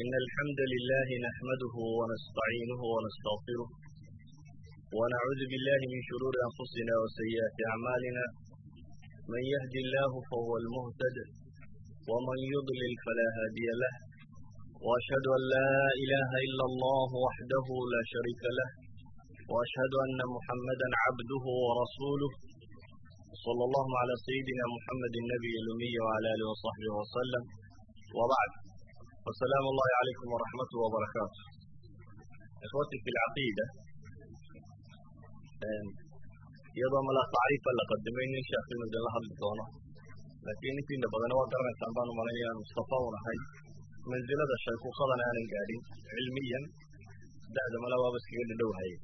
إن الحمد لله نحمده ونستعينه ونستغفره ونعوذ بالله من شرور أنفسنا وسيئات أعمالنا من يهدي الله فهو المهتد ومن يضلل فلا هادي له وأشهد أن لا إله إلا الله وحده لا شريك له وأشهد أن محمدا عبده ورسوله صلى الله على سيدنا محمد النبي الأمي وعلى آله وصحبه وسلم وبعد والسلام الله عليكم ورحمته وبركاته إخوتي في العقيدة يضم لا تعريف لقدمين شيخ في مجال الله الدونه لكن في نبضنا وقرنا سنبان ماليا مصطفى ونحي منزلة الشيخ وخضنا عن القاري علميا بعد ما لوا بس كده دوهي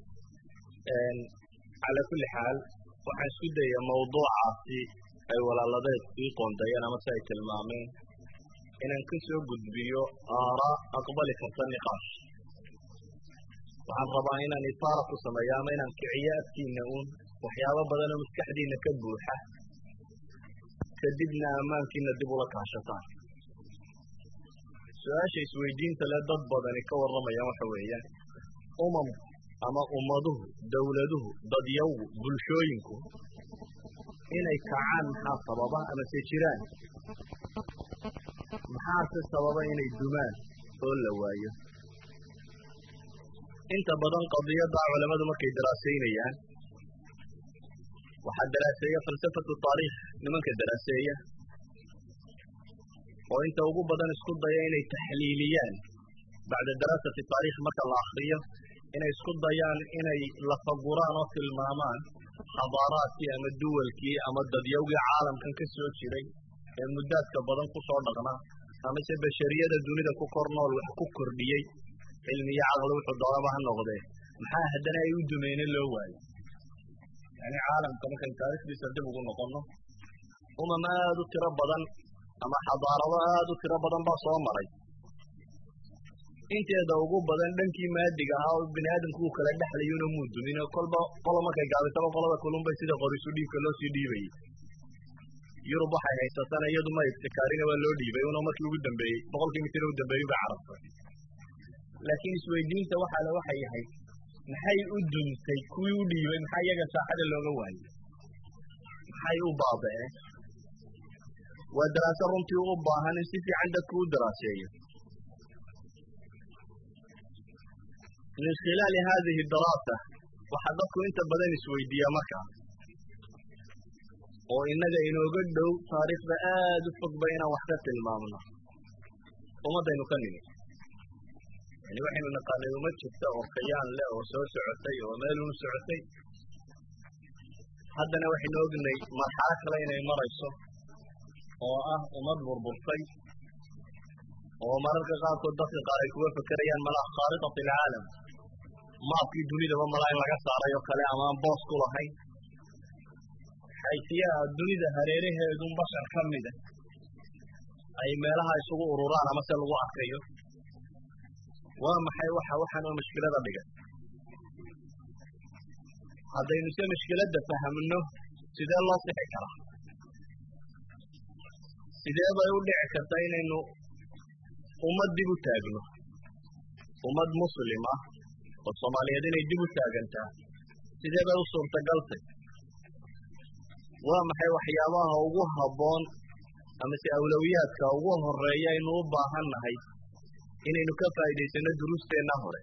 على كل حال waxaan isku dayaa mawduucaasi ay walaaladayd ii qoondayeen ama si ay tilmaameen inaan ka soo gudbiyo aaraa aqbali karta niqaash waxaan rabaa inaan isaara ku sameeyo ama inaan kiciyo afkiina waxyaabo badan oo maskaxdiina ka buuxa kadibna ammaankiina dib ula kaashataan su-aasha isweydiinta le dad badani ka warramayaan waxa weeyaan ama ummaduhu dawladuhu dadyawgu bulshooyinku inay kacaan maxaa sababa ama se jiraan maxaase sababa inay dumaan oo la waayo inta badan qadiyadda culamadu markay daraasaynayaan waxaa daraaseeya falsafatu taariikh nimanka daraaseeya oo inta ugu badan isku daya inay taxliiliyaan bacda daraasati taariikh marka la akriyo inay isku dayaan inay lafaguraan oo tilmaamaan xadaaraadkii ama duwalkii ama dadyawgii caalamkan ka soo jiray ee muddaadka badan ku soo dhaqnaa ama se bashariyada dunida ku kor nool wax ku kordhiyey cilmiyo caqli wuxuu doonaba ha noqdee maxaa haddana ay u dumeene loo waayo yani caalamka markaynu taariikhdiisa dib ugu noqonno aad u tiro badan ama xadaarado aad u tiro badan baa soo maray inteeda ugu badan dhankii maadiga ahaa oo bini aadamku uu kala dhexlayona muu dumin oo kolba qolo markay gaabisaba qolada kulunbay sida qorisu dhiibka loo sii dhiibayay yurub waxay haysatana iyadu ma ibtikaarina waa loo dhiibay una markii ugu dambeeyey boqolkii mitir u dambeeyey bay carabtay laakiin isweydiinta waxay yahay maxay u duntay kuwii u dhiibay maxaa iyaga saaxada looga waayey maxay u baaba'een waa daraaso runtii u baahan in si fiican dadku u daraaseeyo min khilaali haadihi daraasa waxaa dadku inta badan isweydiiyaa markaa oo innaga inooga dhow taariikhda aad u fogba inaan wax ka tilmaamno ummaddaynu ka nimi yani waxaynu naqaanay uma jirta oo khayaan leh oo soo socotay oo meelunu socotay haddana waxaynu ognay marxalo kale inay marayso oo ah ummad burburtay oo mararka qaarkood dadka qaar ay kuga fekerayaan malaha khaaridati alcaalam maabkii dunidaba malaa in laga saaray oo kale ama aan boos ku lahayn xaysiyaha dunida hareeraheedun bashar ka mida ay meelaha isugu ururaan ama se lagu arkayo waa maxay waxaan oo mushkilada dhigan haddaynu se mushkiladda fahamno sidee loo sixi karaa sidee bay u dhici kartaa inaynu ummad dib u taagno ummad muslim ah oo soomaaliyeed inay dib u taagantaa sidee bay u suurtagaltay waa maxay waxyaabaha ugu habboon ama se awlawiyaadka ugu horeeya aynu u baahan nahay inaynu ka faa'iidaysano duruusteenna hore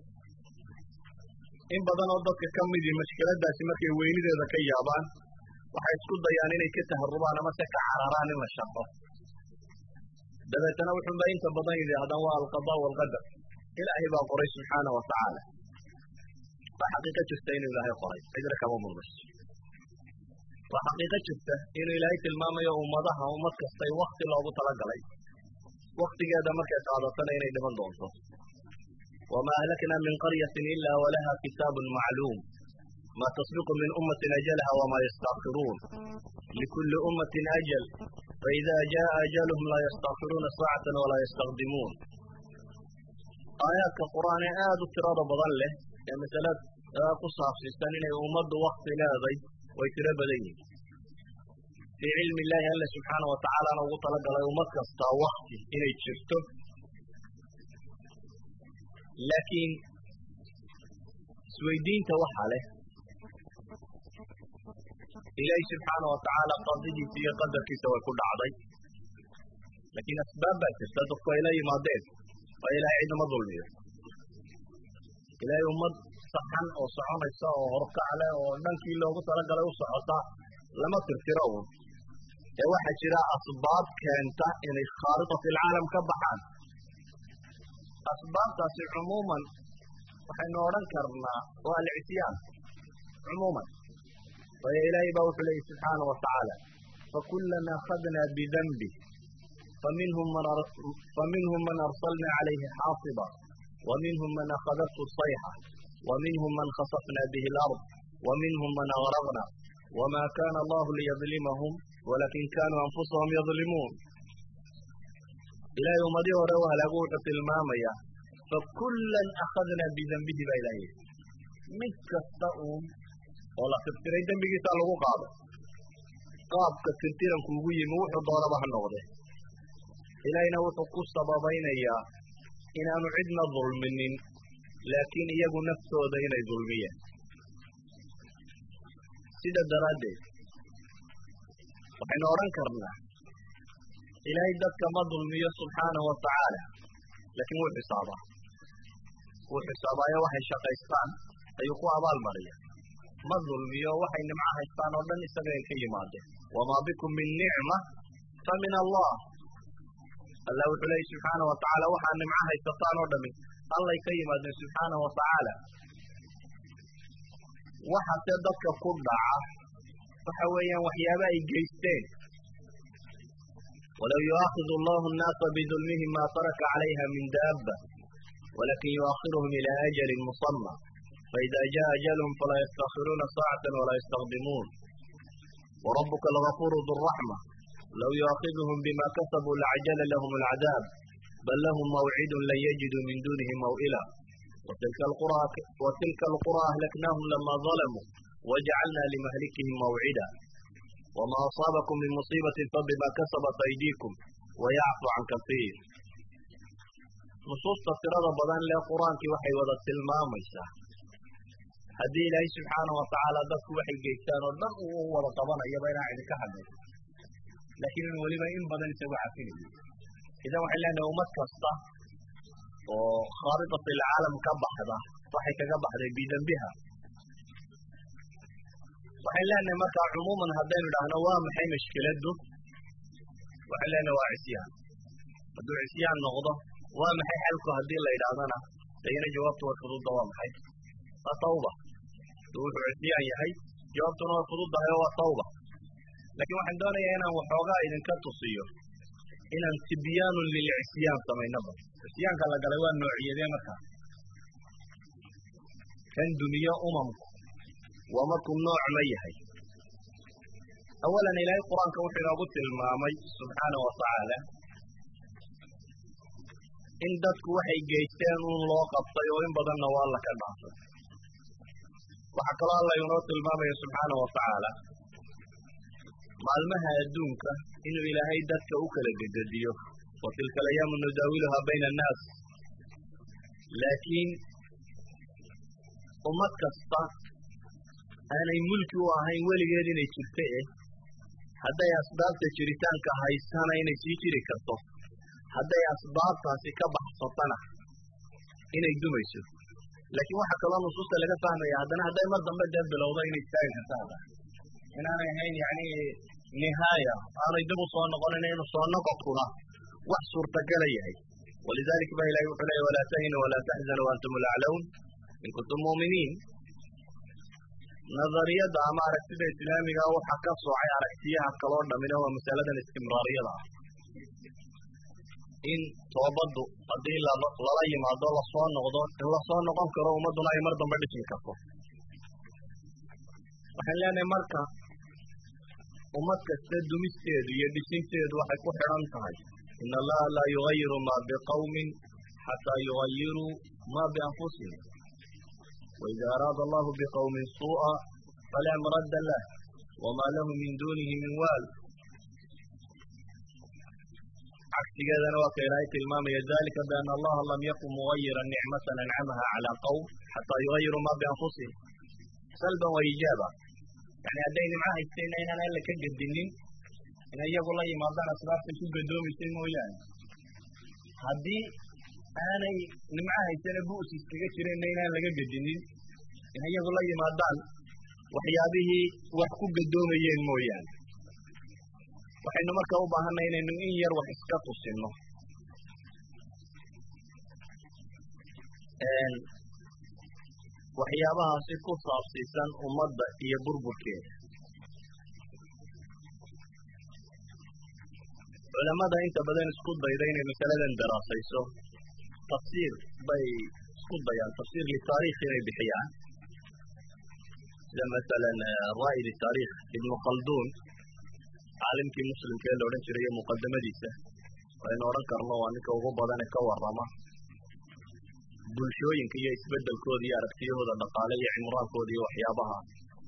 in badan oo dadka ka midii mashkiladaasi markay weynideeda ka yaabaan waxay isku dayaan inay ka taharubaan ama se ka cararaan in la shaqo dabeetana wuxuunba inta badan yidhaahdaan waa alqadaa waalqadar ilaahay baa qoray subxaana wa tacaala waa xaqiiqo jirta inuu ilaahay qoray cidna kama murmayso waa xaqiiqo jirta inuu ilaahay tilmaamayo ummad kastay wakti loogu talagalay waktigeeda markay qaadatana inay dhiman doonto wamaa ahlaknaa min qaryatin ilaa walaha kitaabun macluum ma tasbiqu min ummatin ajalaha wamaa yastaakiruun likulli ummatin ajal faida jaa ajaluhum laa yastaakiruuna saacatan walaa yastaqdimuun aayaadka qur'aan ee aad u tirada badan leh ee masalad ku saabsiisan inay ummaddu wakti leeday way tiro badan yihin fii cilmi illaahi alla subxaana wa tacaalana ugu talagalay ummad kastaa wakti inay jirto laakiin isweydiinta waxaa leh ilaahay subxaana wa tacaala qadidiisa iyo qadarkiisa way ku dhacday laakiin asbaab baa jirta dadku ay la yimaadeen oo ilaahay ciduma dulmiyo ilaahay ummad saxan oo soconaysa oo horkac leh oo dhankii loogu talagalay u socota lama tirtiro uun ee waxaa jira asbaab keenta inay khaaridatilcaalam ka baxaan asbaabtaasi cumuuman waxaynu odhan karnaa waa alcisyaan cumuuman waayo ilaahay baa wuxuu leeyahy subxaana wa tacaala fakullana akhadnaa bidanbih faminhum man arsalna calayhi xaasiba waminhum man akhadathu sayxa waminhum man khasafna bihi alard waminhum man agraqna wama kana allahu liyadlimahum walakin kanuu anfusahum yadlimuun ilaahay ummadii hore u halaagu wuxuu tilmaamaya fakullan akhadnaa bidanbihi baa ilahay mid kasta uun oo la tirtiray dembigiisa lagu qaado qaabka tirtiranku ugu yimi wuxuu doonaba ha noqde ilaahayna wuxuu ku sababaynayaa inaanu cidna dulminin laakiin iyagu naftooda inay dulmiyeen sida daraaddeed waxaynu odhan karnaa ilaahay dadka ma dulmiyo subxaanahu wa tacaala laakiin wuu xisaabaayo waxay shaqaystaan ayuu ku abaalmariya ma dulmiyo waxay nimco haystaan oo dhan isagay ka yimaadeen wamaa bikum min nicma fa min allah allah wuxuu leeyay subxaanahu wa tacaala waxaa nimco haysataan oo dhami allay ka yimaadeen subxaanahu wa tacaala waxaase dadka ku dhaca waxa weeyaan waxyaaba ay geysteen walow yu'aakidu allahu annaasa bidulmihim maa taraka calayha min daabba walakin yu'akhiruhum ilaa ajalin musamma faida jaa ajaluhum falaa yastakhiruuna saacatan walaa yastaqdimuun warabuka algafuuru du raxma low yu'aakiduhum bima kasabuu lacjala lahum alcadaab bal lahum mawcidun lan yajiduu min dunihi maw'ila watilka alqura ahlaknaahum lama dalamuu wajacalna limahlikihim mawcida wma asaabakum min musiibatin fabima kasabat aydiikum wayacfu can kasiir nusuusta tirada badan lee qur-aankii waxay wada tilmaamaysaa haddii ilaahay subxaanahu wa tacaala dadku waxay geystaan oo dhan uu wada qabanayaba inaan idinka hadlayso laakiin in weliba in badan isagu cafinayo idan waxay leenahay ummad kasta oo khaaridatilcaalam ka baxda waxay kaga baxday bidanbiha waxay leenahay markaa cumuuman haddaynu idhaahno waa maxay mashkiladdu waxay leenahay waa cisyaan hadduu cisyaan noqdo waa maxay xalku haddii la yidhaahdana dayna jawaabtu way fududda waa maxay waa tawba hadduu wuxuu cisyaan yahay jawaabtuna way fududdahay oo waa tawba laakiin waxaan doonayaa inaan waxoogaa idinka tusiyo inaan tibyaanun lilcisyaan samaynaba cisyaanka la galay waa noociyadee markaa kan duniyo umamku waa markuu nooc ma yahay awalan ilaahay qur-aanka wuxuu inoogu tilmaamay subxaana wa tacaala in dadku waxay geysteen uun loo qabtay oo in badanna waa alla ka dhaafay waxaa kaloo alla inoo tilmaamaya subxaana wa tacaala maalmaha adduunka inuu ilaahay dadka u kala gegediyo wa tilka alayaamu nudaawiluhaa bayna annaas laakiin ummad kasta aanay mulki u ahayn weligeed inay jirto hadday asbaabta jiritaanka haysana inay sii jiri karto hadday asbaabtaasi ka baxsatana inay dumayso laakiin waxaa kaloo nusuusta laga fahmaya haddana hadday mar dambe dee bilowdo inay istaagi kartaada inaanay ahayn yani nihaaya aanay dib u soo noqonin inuu soo noqodkuna wax suurtagala yahay walidalika ba ilahi wuxuu leeya walaa tahinuu walaa taxzanuu waantum laclown in kuntum mu'miniin nadariyadda ama aragtida islaamigaa waxaa ka soocay aragtiyaha kaloo dhamina waa masaladan istimraariyada ah in toobaddu haddii lala yimaado lasoo noqdo in lasoo noqon karo ummadduna ay mar dambe dhismi karto waxaan leenahay marka ummad kasta dumisteedu iyo dhisinteedu waxay ku xidhan tahay in allaha laa yugayiru ma biqawmin xataa yugayiruu ma bianfusihim وإذا أراد الله بقوم سوءا فلا مرد له وما له من دونه من وال cagsigeedana waa ka ilaahay tilmaamaya dalika biana allaha lam yakun mugayiran nicmatan ancamaha cala qowm xataa yugayiru ma bianfusihim salban wa ijaaba yani hadday nimco haystayna inaan alla ka gedinin in iyagu la yimaadaan asbaabtay ku gadoomaysay mooyaane haddii aanay nimco haysana bu'si iskaga jireenna inaan laga gedinin in iyagu la yimaadaan waxyaabihii wax ku gadoomayeen mooyaane waxaynu marka u baahanay inaynu in yar wax iska tusinno waxyaabahaasi ku saabsiisan ummadda iyo burburkeeda culamada inta badan isku dayda inay masaladan daraasayso tafsiir bay isku dayaan tafsiir litaariikh inay bixiyaan sida masalan raa'id taariikh ibn khaldun caalimkii muslimka ee la odhan jiray muqadamadiisa waynu odhan karno waa ninka ugu badan ee ka warrama bulshooyinka iyo isbedelkooda iyo aragtiyahooda dhaqaale iyo cimraankooda iyo waxyaabaha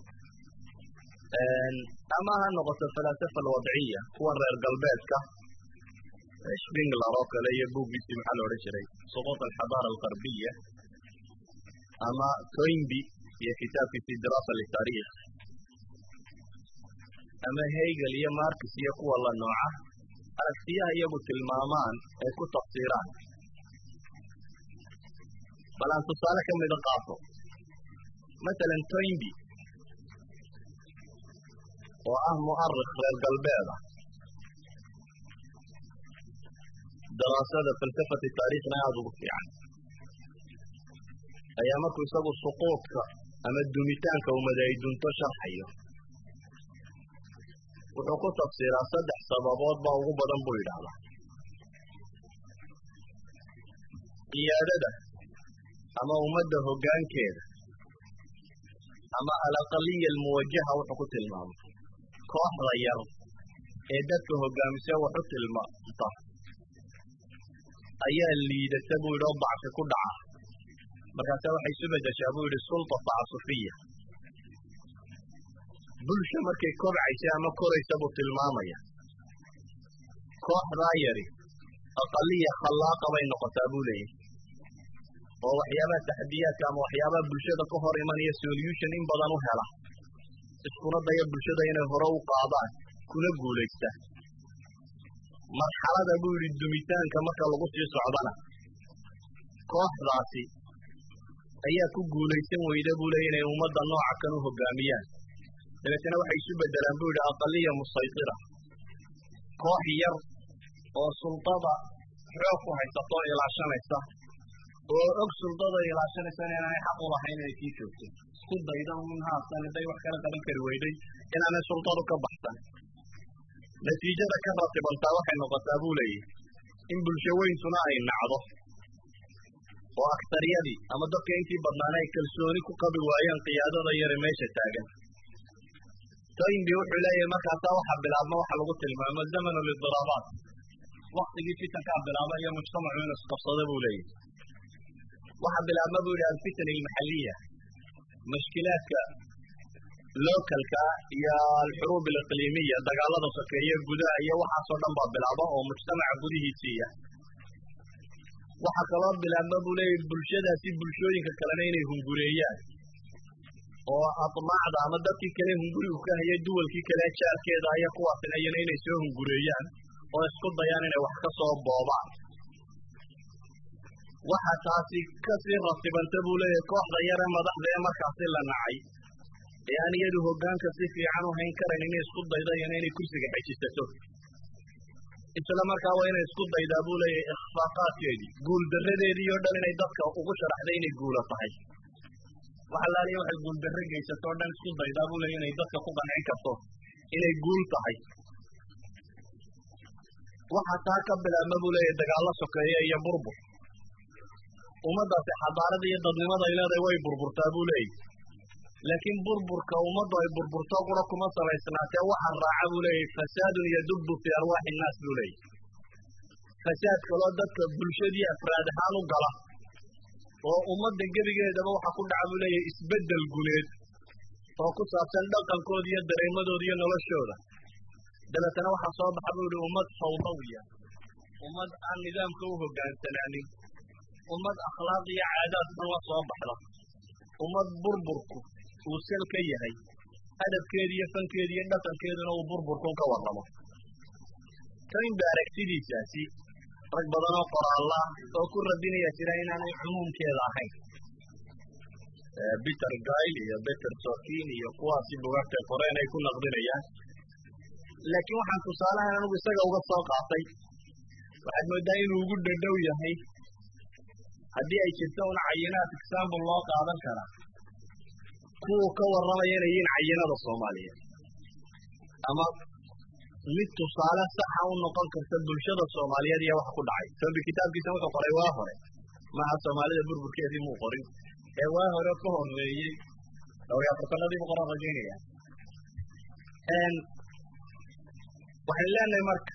ama ha noqoto falaasafa alwadciya kuwan reer galbeedka shpingler oo kale iyo buuggiisii maxaa la odhan jiray suquut alxadaara algarbiya ama toynby iyo kitaabkiisii diraasa litaariikh ama hegel iyo marcus iyo kuwa la nooca aragtiyaha iyagu tilmaamaan ay ku tafsiiraan bal aan tusaale ka mida qaato masalan toynby oo ah mu'arikh reer galbeeda daraasada falsafati taariikhna aada ugu fiican ayaa markuu isagu suquudka ama dumitaanka ummada ay dunto sharxayo wuxuu ku tafsiiraa 3 sababood baa ugu badan buu yidhaahdaa qiyaadada ama ummadda hoggaankeeda ama alaqaliya almuwajaha wuxuu ku tilmaamay kooxda yar ee dadka hoggaamisa waxu tilmaamta ayaa liidata buu yidhi oo dacfi ku dhaca markaase waxay isu bedeshaa buu yidhi sulta tacasufiya bulsha markay kobcaysa ama koraysa buu tilmaamaya kooxdaa yari aqaliya khallaaqa bay noqotaa buu leeyahy oo waxyaabaha taxadiyaadka ama waxyaabaha bulshada ka hor imanaya solution in badan u hela iskuna daya bulshada inay hore u qaadaan kuna guulaysta marxalada buu yidhi dumitaanka marka lagu sii socdana kooxdaasi ayaa ku guulaysan weyda buu leeya inay ummadda nooca kan u hoggaamiyaan dabeetana waxay isu bedelaan buu yidhi aqaliya musaytira koox yar oo sultada xoog ku haysato oo ilaashanaysa oo og sultada ilaashanaysa inaanay xaq u lahayn inay sii joogto isku dayda un haatan hadday wax kala qaban kari weyday inaanay sultadu ka baxsan natiijada ka ratibantaa waxay noqotaa buu leeyahy in bulsho weyntuna ay nacdo oo aktariyadii ama dadka intii badnaana ay kalsooni ku qabi waayaan qiyaadada yare meesha taagan toynby wuxuu leeyahay markaasaa waxaa bilaabma waxa lagu tilmaamo zamanu lidiraabaat waktigii fitankaa bilaaba iyo mujtamacu inu isqabsado buu leeyahy waxaa bilaabma buu yidhi alfitan almaxaliya mashkilaadka localka iyo alxuruub aliqliimiya dagaalada sokeeye gudaha iyo waxaasoo dhan baa bilaaba oo mujtamaca gudihiisiiya waxaa kaloo bilaabma buu leeyahy bulshadaasi bulshooyinka kalena inay hungureeyaan oo admaacda ama dadkii kale hungurigu ka hayay duwalkii kale jaarkeeda aya kuwaasinayana inay soo hungureeyaan oo isku dayaan inay wax ka soo boobaan waxa taasi kasii ratibanta buu leeyahay kooxda yare madaxda ee markaasi la nacay ee aan iyadu hoggaanka si fiican u hayn karayn inay isku daydayana inay kursiga xejisato isla markaa waa inay isku daydaa buu leeyahay ikhfaaqaadkeedii guuldarradeedii oo dhan inay dadka ugu sharaxday inay guula tahay waxa laaliya waxay guuldarre geysato o dhan isku daydaa buu leeyahy inay dadka ku qancin karto inay guul tahay waxaa taa ka bilaabma buu leeyahay dagaallo sokeeye iyo burbur ummaddaasi xadaarada iyo dadnimada ay leedahay way burburtaa buu leeyahy laakiin burburka ummaddu ay burburto qura kuma salaysnaatee waxa raaca buu leeyahy fasaadun yadubbu fii arwaaxi innaas buu leeyahy fasaad kaloo dadka bulshadii afraad ahaan u gala oo ummadda gebigeedaba waxa ku dhaca buu leeyahay isbeddel guleed oo ku saabsan dhaqankooda iyo dareemadooda iyo noloshooda dabeetana waxaa soo baxa buu yihi ummad fawdawiya ummad aan nidaamka u hoggaansanaanin ummad akhlaaq iyo caadaad xun la soo baxda ummad burburku uu sal ka yahay adabkeeda iyo fankeeda iyo dhaqankeeduna uu burburkun ka warramo tan ba aragtidiisaasi rag badan oo qoraalla oo ku radinaya jira inaanay cumuumkeeda ahayn Peter Gayle iyo Peter Sorkin iyo kuwaasi bugaagta qoreen ay ku naqdinayaan laakiin waxaan tusaalahan anigu isaga uga soo qaatay waxaad moodaa inuu ugu dhadhow yahay haddii ay jirto una cayinaad example loo qaadan karaa kuwa ka warramaya inay yihiin cayinada Soomaaliyeed ama mid tusaale saxa u noqon karta bulshada Soomaaliyeed iyo wax ku dhacay sabab kitaabkiisa wuxuu qoray waa hore maaha Soomaalida burburkeedii muu qorin ee waa hore ka horreeyey dhowr afartanadii boqor rajaynaya waxaan leenahay marka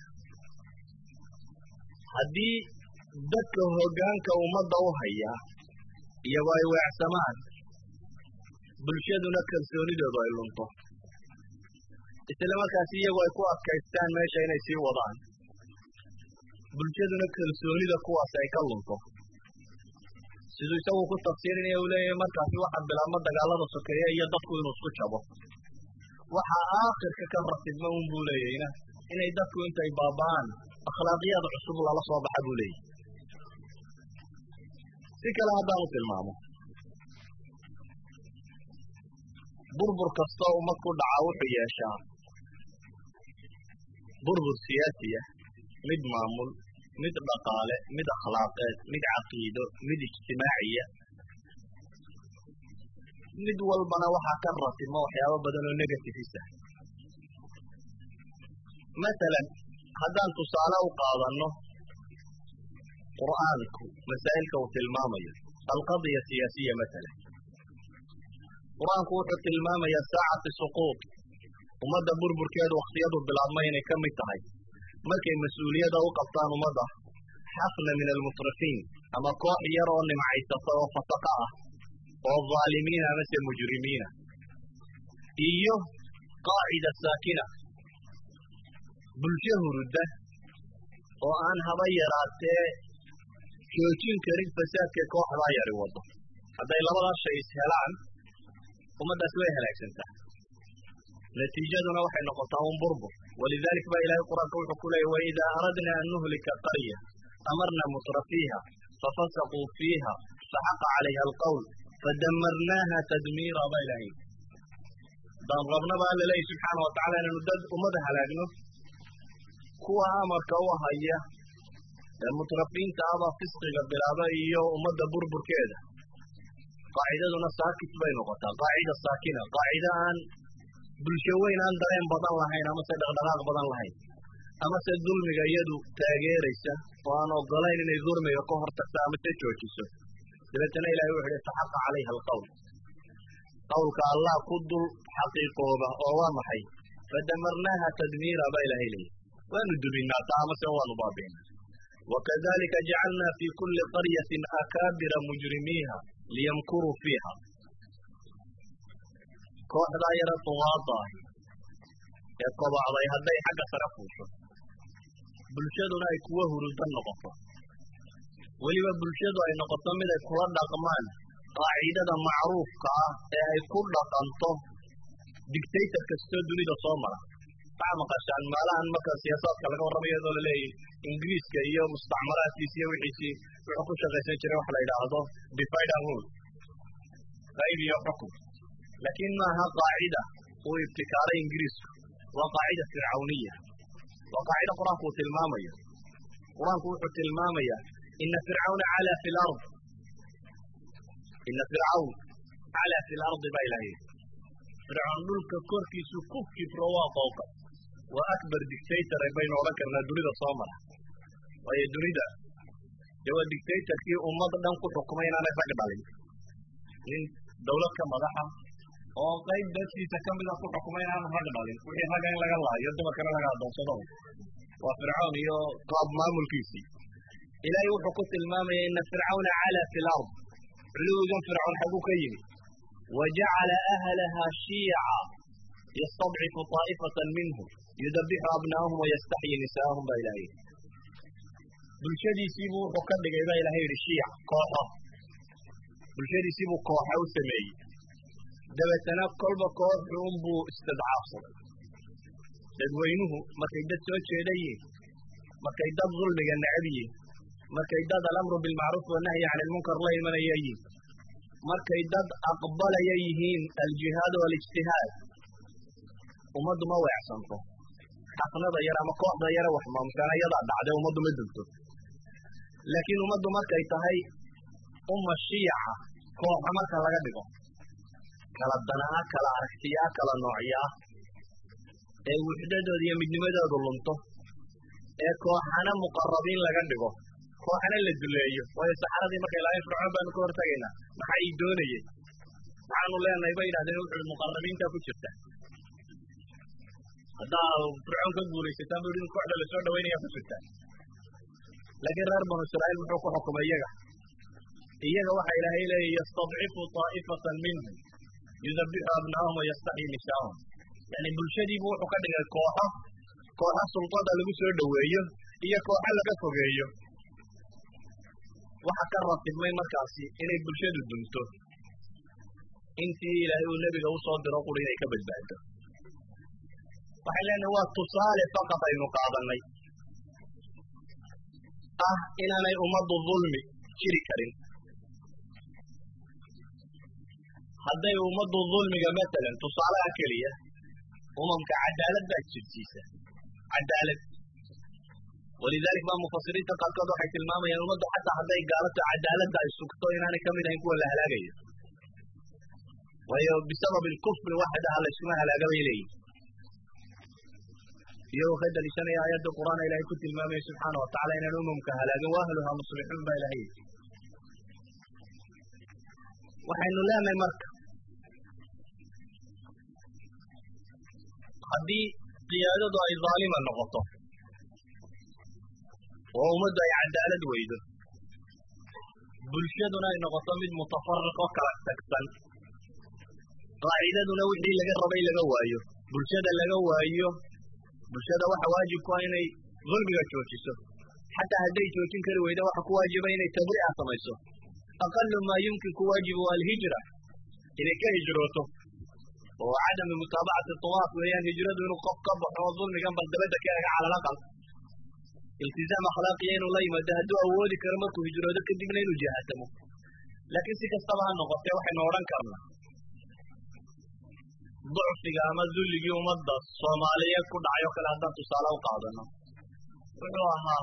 haddii dadka hoggaanka ummadda u haya iyagoo ay weecsamaan bulshaduna kalsoonidoodu ay lunto isla markaasi iyagoo ay ku adkaystaan meesha inay sii wadaan bulshaduna kalsoonida kuwaas ay ka lunto siduu isagu ku tafsiirinaya uu leeyahay markaasi waxaa bilaabma dagaalada sokeeya iyo dadku inuu isku jabo waxaa aakhirka ka ratibma un buu leeyahayna inay dadku intay baaba'aan akhlaaqiyad cusub lala soo baxa buu leeyahay si kale haddaan u tilmaamo burbur kastoo ummad ku dhaca wuxuu yeeshaa burbur siyaasiya mid maamul mid dhaqaale mid akhlaaqeed mid caqiido mid ijtimaaciya mid walbana waxaa ka ratimo waxyaabo badan oo negativisa masalan haddaan tusaale u qaadanno qur'aanku masaa'ilka uu tilmaamayo alqadiya siyaasiya masalan qur'aanku wuxuu tilmaamayaa saacati suquud ummadda burburkeedu wakhtiyadu bilaabmay inay ka mid tahay markay mas-uuliyadda u qabtaan ummadda xafna min almutrafiin ama koox yar oo nimcaysata oo fasaqa ah oo dhaalimiina amase mujrimiina iyo qaacida saakina bulsho hurudda oo aan haba yaraatee joojin karin fasaadka kooxdaa yari waddo hadday labadaas shay is helaan ummaddaasi way halaagsantaa natiijaduna waxay noqotaa un burbur walidalik baa ilaahay qur-aanka wuxuu ku leeyay waidaa aradna an nuhlika qarya amarna mutrafiiha fafasaquu fiiha faxaqa calayha alqowl fadamarnaaha tadmiira baa ilaahay haddaan rabna baa alla leeyahy subxaana wa tacala inaynu dad ummada halaagno kuwa amarka u haya ee mutrafiinta aba fisqiga bilaaba iyo ummadda burburkeeda qaacidaduna saakit bay noqotaa qaacida saakina qaacida aan bulsho weyn aan dareen badan lahayn amase dhaqdhaqaaq badan lahayn amase dulmiga iyadu taageeraysa oo aan ogolayn inay dulmiga ka hortagto amase joojiso dabeetana ilahay wuxu uhi faxaqa calayha alqowl qowlka allah ku dul xaqiiqooba oo waa maxay fadamarnaaha tadmiira baa ilahay leeyahy waanu duminaa taa amase waanu baabi'inaa wakadalika jacalnaa fi kuli qaryatin akaabira mujrimiiha liyamkuruu fiiha kooxdaa yara duqaada ahi ee kobacday hadday xagga sare fuusho bulshaduna ay kuwa hurudan noqoto weliba bulshadu ay noqoto mid ay kula dhaqmaan qaacidada macruufka ah ee ay ku dhaqanto dictator kastoo dunida soo mara waxaa maqashaan maalahan marka siyaasaadka laga warramayo iyadoo laleeyahy ingiriiska iyo mustacmaraadkiisa iyo wixiisii wuxuu ku shaqaysan jiray waxa la yidhaahdo divide and rule qayb iyo xukun laakiin maaha qaacida uu ibtikaaray ingiriisku waa qaacida fircawniya waa qaacida qur-aanku uu tilmaamayo qur-aanku wuxuu tilmaamayaa ina fircawna calaa fi lard ina fircawn calaa fi lardi baa ilahay fircawn dhulka korkiisu ku kibro waa qooqa waa akbar dictator baynu odhan karnaa dunida soo mara waayo dunida dee waa dictatorkii ummad dhan ku xukumay inaanay rag dhalin nin dawlad ka madaxa oo qayb dadkiisa ka mida ku xukumay inaan rag dhalin wixii ragga in laga laayo dumarkana laga adoonsado waa fircawn iyo qaab maamulkiisii ilaahay wuxuu ku tilmaamaya ina fircawna calaa fi lard culuwigan fircawn xaguu ka yimi wajacala ahlaha shiica yastadcifu taa'ifatan minhum yudabixu abnaahum wayastaxyi nisaahum baa ilaahay bulshadiisiibuu wuxuu ka dhigay baa ilaahay yidhi shiic kooxo bulshadiisiibuu kooxa u sameeyey dabeetana kolba kooxuunbuu istidcaafsaday dadweynuhu markay dad soo jeeda yihiin markay dad dulmiga necab yihiin markay dad alamru bilmacruuf wanahyi can ilmunkar la imanaya yihiin markay dad aqbalaya yihiin aljihaad walijtihaad ummaddu ma weecsanto xaqnada yar ama kooxda yare wax maamushaan ayadaa dhacday ummaddu ma dunto laakiin ummaddu markay tahay umma shiica kooxa marka laga dhigo kala danaa kala aragtiyaa kala noocyaa ee wuxdadooda iyo midnimadoodu lunto ee kooxana muqarabiin laga dhigo kooxana la duleeyo waayo saxaradii markay lahayn fircoon baanu ka hortagaynaa maxaa ii doonayeen maxaanu leenahay bay yidhahdeen wuxuu muqarabiintaa ku jirta haddaa fircoon ka guuraysataan bu in kooxda lasoo dhawaynaya ku jirta laakiin reer banu israa'iil muxuu ku xukumay iyaga waxa ilaahay leeyahy yastadcifu taa'ifatan minhum yudabixu abna'ahum wayastaxyi nisaahum yani bulshadiibu wuxuu ka dhigay kooxo sultada lagu soo dhoweeyo iyo kooxo laga fogeeyo waxa ka ratibmay markaasi inay bulshadu dunto intii ilaahay uu nebiga usoo diro quri inay ka badbaado waxay leenahay waa tusaale faqad aynu qaadanay inaanay ummaddu dulmi jiri karin hadday ummaddu dulmiga matalan tusaalaha keliya umamka cadaalad baa jirsiisa cadaalad walidalik baa mufasiriinta qaarkood waxay tilmaamayaan ummaddu xataa hadday gaalato cadaaladda ay sugto inaanay ka mid ahayn kuwa la halaagayo waayo bisabab alkufri waxdaha layskuma halaaga bay leeyihin iyagoo ka daliishanaya aayadda qur'aana ilaahay ku tilmaamaya subxaana wa tacala inaan umamka halaagan wa ahluhaa muslixuun baa ilahay yidhi waxaynu leenahay marka haddii qiyaadadu ay dhaalima noqoto oo ummaddu ay cadaalad weydo bulshaduna ay noqoto mid mutafariq oo kala tagsan qaacidaduna wixii laga rabay laga waayo bulshada waxa waajib ku ah inay dulmiga joojiso xataa hadday joojin kari weyda waxa ku waajiba inay tabri'a samayso aqalu maa yumkin ku waajibu alhijra inay ka hijrooto oo cadami mutaabacati tawaaf weeyaan hijradu inuu qof ka baxo oo dulmigan bal dabadda ka ega cala alaqal iltizaam akhlaaqiya inuu la yimaado hadduu awoodi karo markuu hijroodo kadibna inuu jihaatamo laakiin si kastaba ha noqotee waxaynu odhan karnaa ducfiga ama dulligii ummadda soomaaliyeed ku dhacay oo kale haddaan tusaale u qaadano wuxuu ahaa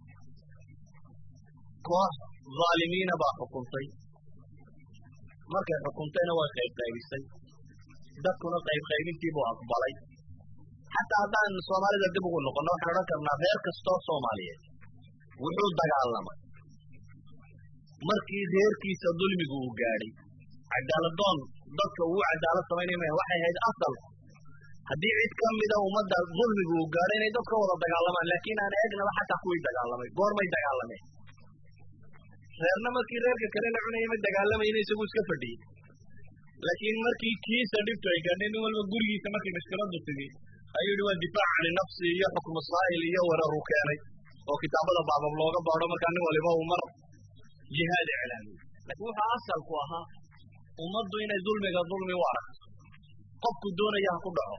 koox dhaalimiina baa xukuntay markay xukuntayna way qaybisay dadkuna qaybintii buu aqbalay xataa haddaan soomaalida dib ugu noqono waxaan odhan karnaa reer kastoo soomaaliyeed wuxuu dagaalamay markii reerkiisa dulmigu uu gaadhay cadaaladoon dadka uu cadaalad samaynay maya waxay ahayd asal haddii cid ka mida ummadda dulmigu uu gaadhay inay dadka wada dagaalamaan laakiin aan eegnaba xataa kuwii dagaalamay goormay dagaalameen reerna markii reerka kale la cunaya ma dagaalamayna isagu iska fadhiyey laakiin markii kiisa dhibtu ay gaadhay nin walba gurigiisa markay mashkiladu tigi ayuu yihi waa difaac cani nafsi iyo xukmu saa'il iyo weerar uu keenay oo kitaabada baabab looga baadho markaa nin waliba uu mar jihaad iclaamiyo laakiin wuxuu asalku ahaa ummaddu inay dulmiga dulmi u aragto qofku doonaya ha ku dhaco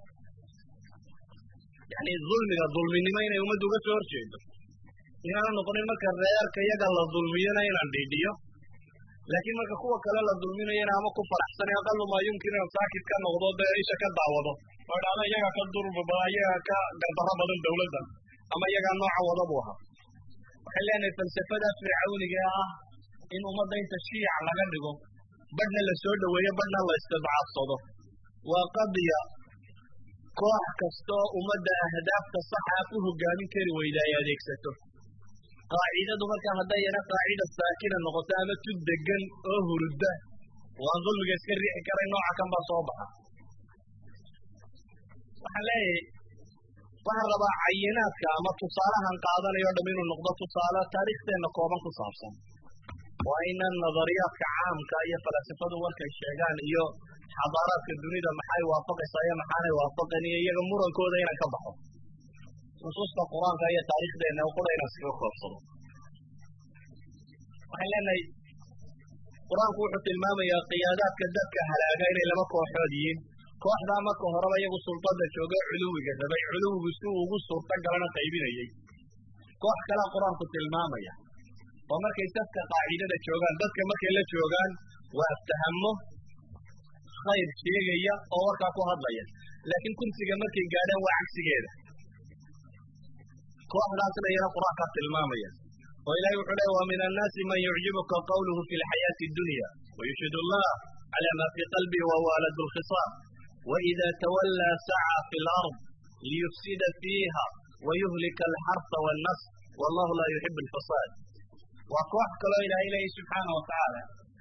yani dulmiga dulminimo inay ummaddu uga soo horjeedo inaana noqonin marka reerka iyaga la dulmiyona inaan dhiidhiyo laakiin marka kuwa kale la dulminayana ama ku faraxsanay aqalu maa yumkin inaan saakid ka noqdo dee isha ka daawado oo idhaahdo iyaga ka durba badan iyaga ka gardarro badan dawladda ama iyagaa nooca wada buu ahaa waxay leenahay falsafada fircawniga ah in ummadda inta shiic laga dhigo badhna la soo dhoweeyo badhna la istidcaafsado waa qadiya koox kastoo ummadda ahdaafta saxa ku hogaamin kari weyda ay adeegsato qaacidadu markaa haddayna qaacida saakina noqoto ama tud degan oo hurudda waan dulmiga iska riixi karay nooca kan baa soo baxa waxaan leeyahay waxaan rabaa cayinaadka ama tusaalahan qaadanayo o dham inuu noqdo tusaale taariikhdeenna kooban ku saabsan waa inan nadariyaadka caamka iyo falasafadu warkay sheegaan iyo xadaaraadka dunida maxay waafaqaysaa iyo maxaanay waafaqan iyo iyaga murankooda inaan ka baxo nusuusta qur-aanka iyo taariikhdeenna qura inaan iskaga koobsado waxaan leenahay qur-aanku wuxuu tilmaamayaa qiyaadaadka dadka halaaga inay laba kooxood yihiin. kooxdaa marka horeba iyagu sultada jooga culuwiga rabay, culuwigu si uu ugu suurta galana qaybinayay. koox kalea qur-aanku tilmaamaya oo markay dadka qaacidada joogaan, dadka markay la joogaan waa aftahamo khayr sheegaya oo warkaa ku hadlaya, laakiin kursiga markay gaadhaan waa cagsigeeda. kooxdaasna iyana qur-aankaa tilmaamaya oo ilahay wuxuu leey wa min annaasi man yucjibuka qawluhu fi lxayaati addunya wayushhid allah cala ma fii qalbihi wahuwa aladu lkhisaam waida tawallaa sacaa fi lard liyufsida fiiha wayuhlika alxarsa wannasl wallahu laa yuxibu alfasaad. waa koox kaloo ilaahay leeyahy subxaana wa tacaala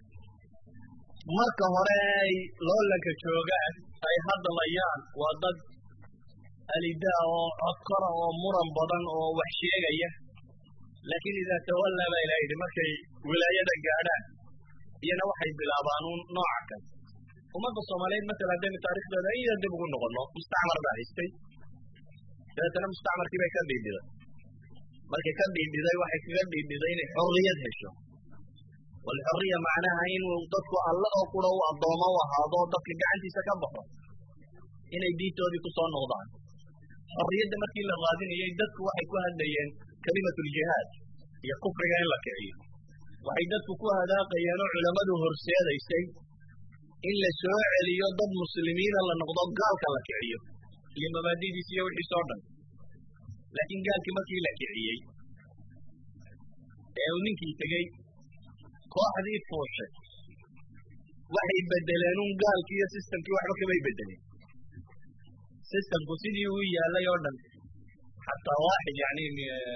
marka hore ay loolanka joogaan ay hadlayaan waa dad alidaa oo codkora oo muran badan oo wax sheegaya, laakiin idaa tawallaa baa ilaha yidhi markay wilaayada gaadhaan iyana waxay bilaabaan uun nooca kale. ummadda soomaaliyeed masala haddaynu taarikhdeeda iyada dib ugu noqonno, mustacmar baa haystay, dabeetana mustacmarkii bay ka dhiidhiday. markay ka dhiidhiday waxay kaga dhiidhiday inay xorriyad hesho. walxorriya macnaha inuu dadku alle oo qura u addoomo u ahaado oo dadka gacantiisa ka baxo, inay diintoodii ku soo noqdaan. xorriyadda markii la raadinayay dadku waxay ku hadlayeen kalimatuljihaad iyo kufriga in la kiciyo. waxay dadku ku hadaaqayeen oo culammadu horseedaysay in la soo celiyo dad muslimiina la noqdo, gaalka la kiciyo iyo mabaadidiis iyo wixiisoo dhan. laakiin gaalkii markii la kiciyey ee uu ninkii tegey, kooxdii fuushay waxay bedeleen un gaalkii iyo sistamkii waxba kamay bedelin. sistamku sidii uu yaallay oo dhan, xataa waaxid yani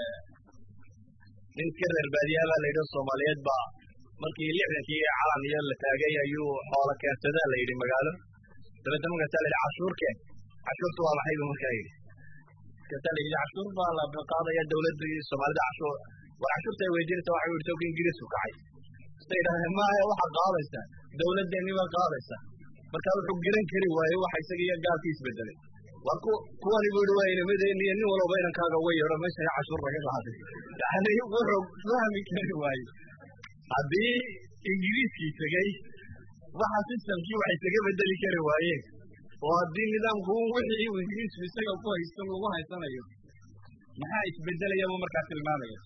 nin ka reer baadiyaa baa la yidhi soomaaliyeed baa markii lixdankii calan iyo la taagay ayuu xoola keensadaa la yidhi magaalo. dabeetna markaasaa la yidhi cashuurkeen, cashuurtu waa maxay buu markaa yidhi. markaasaa la yidhi cashuur baa la qaadaya dawladdii soomaalida cashuur. war cashuurta ay weydiinaysa waxay yidhi sawka ingiriisku kacay. isay yidhahdeen maya waxaad qaadaysaa dawladdeennii baa qaadaysaa. markaa wuxuu garan kari waayey waxa isaga iyo gaalkii isbedelay. waa kuwani buu yihi waa inamadeenni iyo nin walba inankaaga uga yeedho meesha cashuur laga qaaday. yani wuxuu fahmi kari waayey haddii ingiriiskii tegey waxa sistamkii wax isaga bedeli kari waayeen, oo haddii nidaamku wixii uu ingiriisku isaga ku haysto lagu haysanayo, maxaa isbedelaya buu markaa tilmaamaya.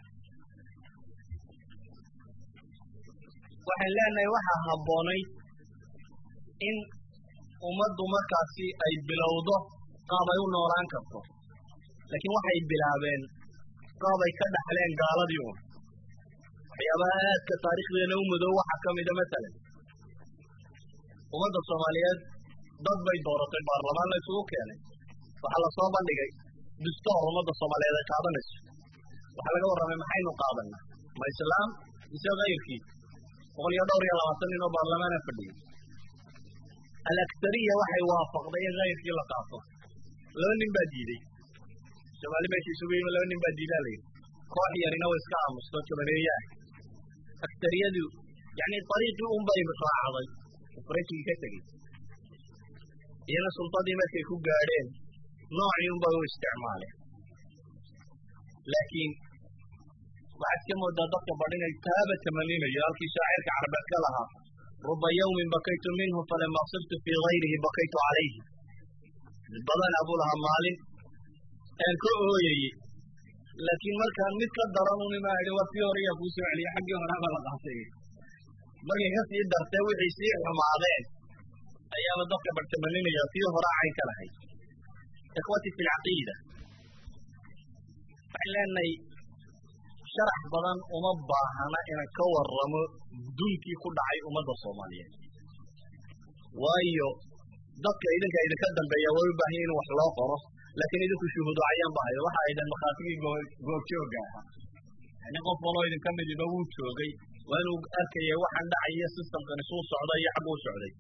waxaan leenahay waxaa habboonay in ummaddu markaasi ay bilowdo qaab ay u noolaan karto, laakiin waxay bilaabeen qaab ay ka dhaxleen gaaladii un. waxyaabaha aadka taarikhdeena u mudow waxaa ka mida masalan ummadda soomaaliyeed dad bay dooratay, baarlamaan la isugu keenay, waxaa lasoo bandhigay dastuur ummadda soomaaliyeed ay qaadanayso. waxaa laga warramay maxaynu qaadanaa, ma islaam mise kayrkii. 122 nin oo baarlamaana fadhiyay. alaktariya waxay waafaqday in kayrkii la qaato. 2 nin baa diiday. soomaali meesha isugu yimi 2 nin baa diidaa layidhi. koox yarina way iska aamusto jabaneeyaah. aktariyadu yani ariiqii un bay raacday, farankii ka tegey. iyana sultadii markay ku gaadheen noocii un bay u isticmaaleen. laakiin waxaad ka moodaa dadka badh inay taaba tamaninayo halkii shaacirka carabeed ka lahaa ruba yawmin bakaytu minhu falama sirtu fii gayrihi bakaytu calayhi. badanaa buu lahaa maalin aan ka ooyayey, laakiin markaan mid ka daran un imaa idhi war tii hore yaa kuu soo celiya, xaggii horaaba la qaatay. markay ka sii dartee wixii sii xumaadeen ayaaba dadka badh tamaninaya tii horaa cayn ka lahayd. ikhwati fi lcaqiida, waxaan leenahay sharax badan uma baahana inaan ka warramo dunkii ku dhacay ummadda soomaaliyeed, waayo dadka idinka dambeeya way u baahan in wax loo qoro, laakiin idinku shuhuudo cayaan bahayo. waxa aydan markhaatigii goobjooga ahaa, yani qof waloo idinka midiba wuu joogay, waa inuu arkaya waxaan dhacaya sistamkani suu socda iyo xagguu socday.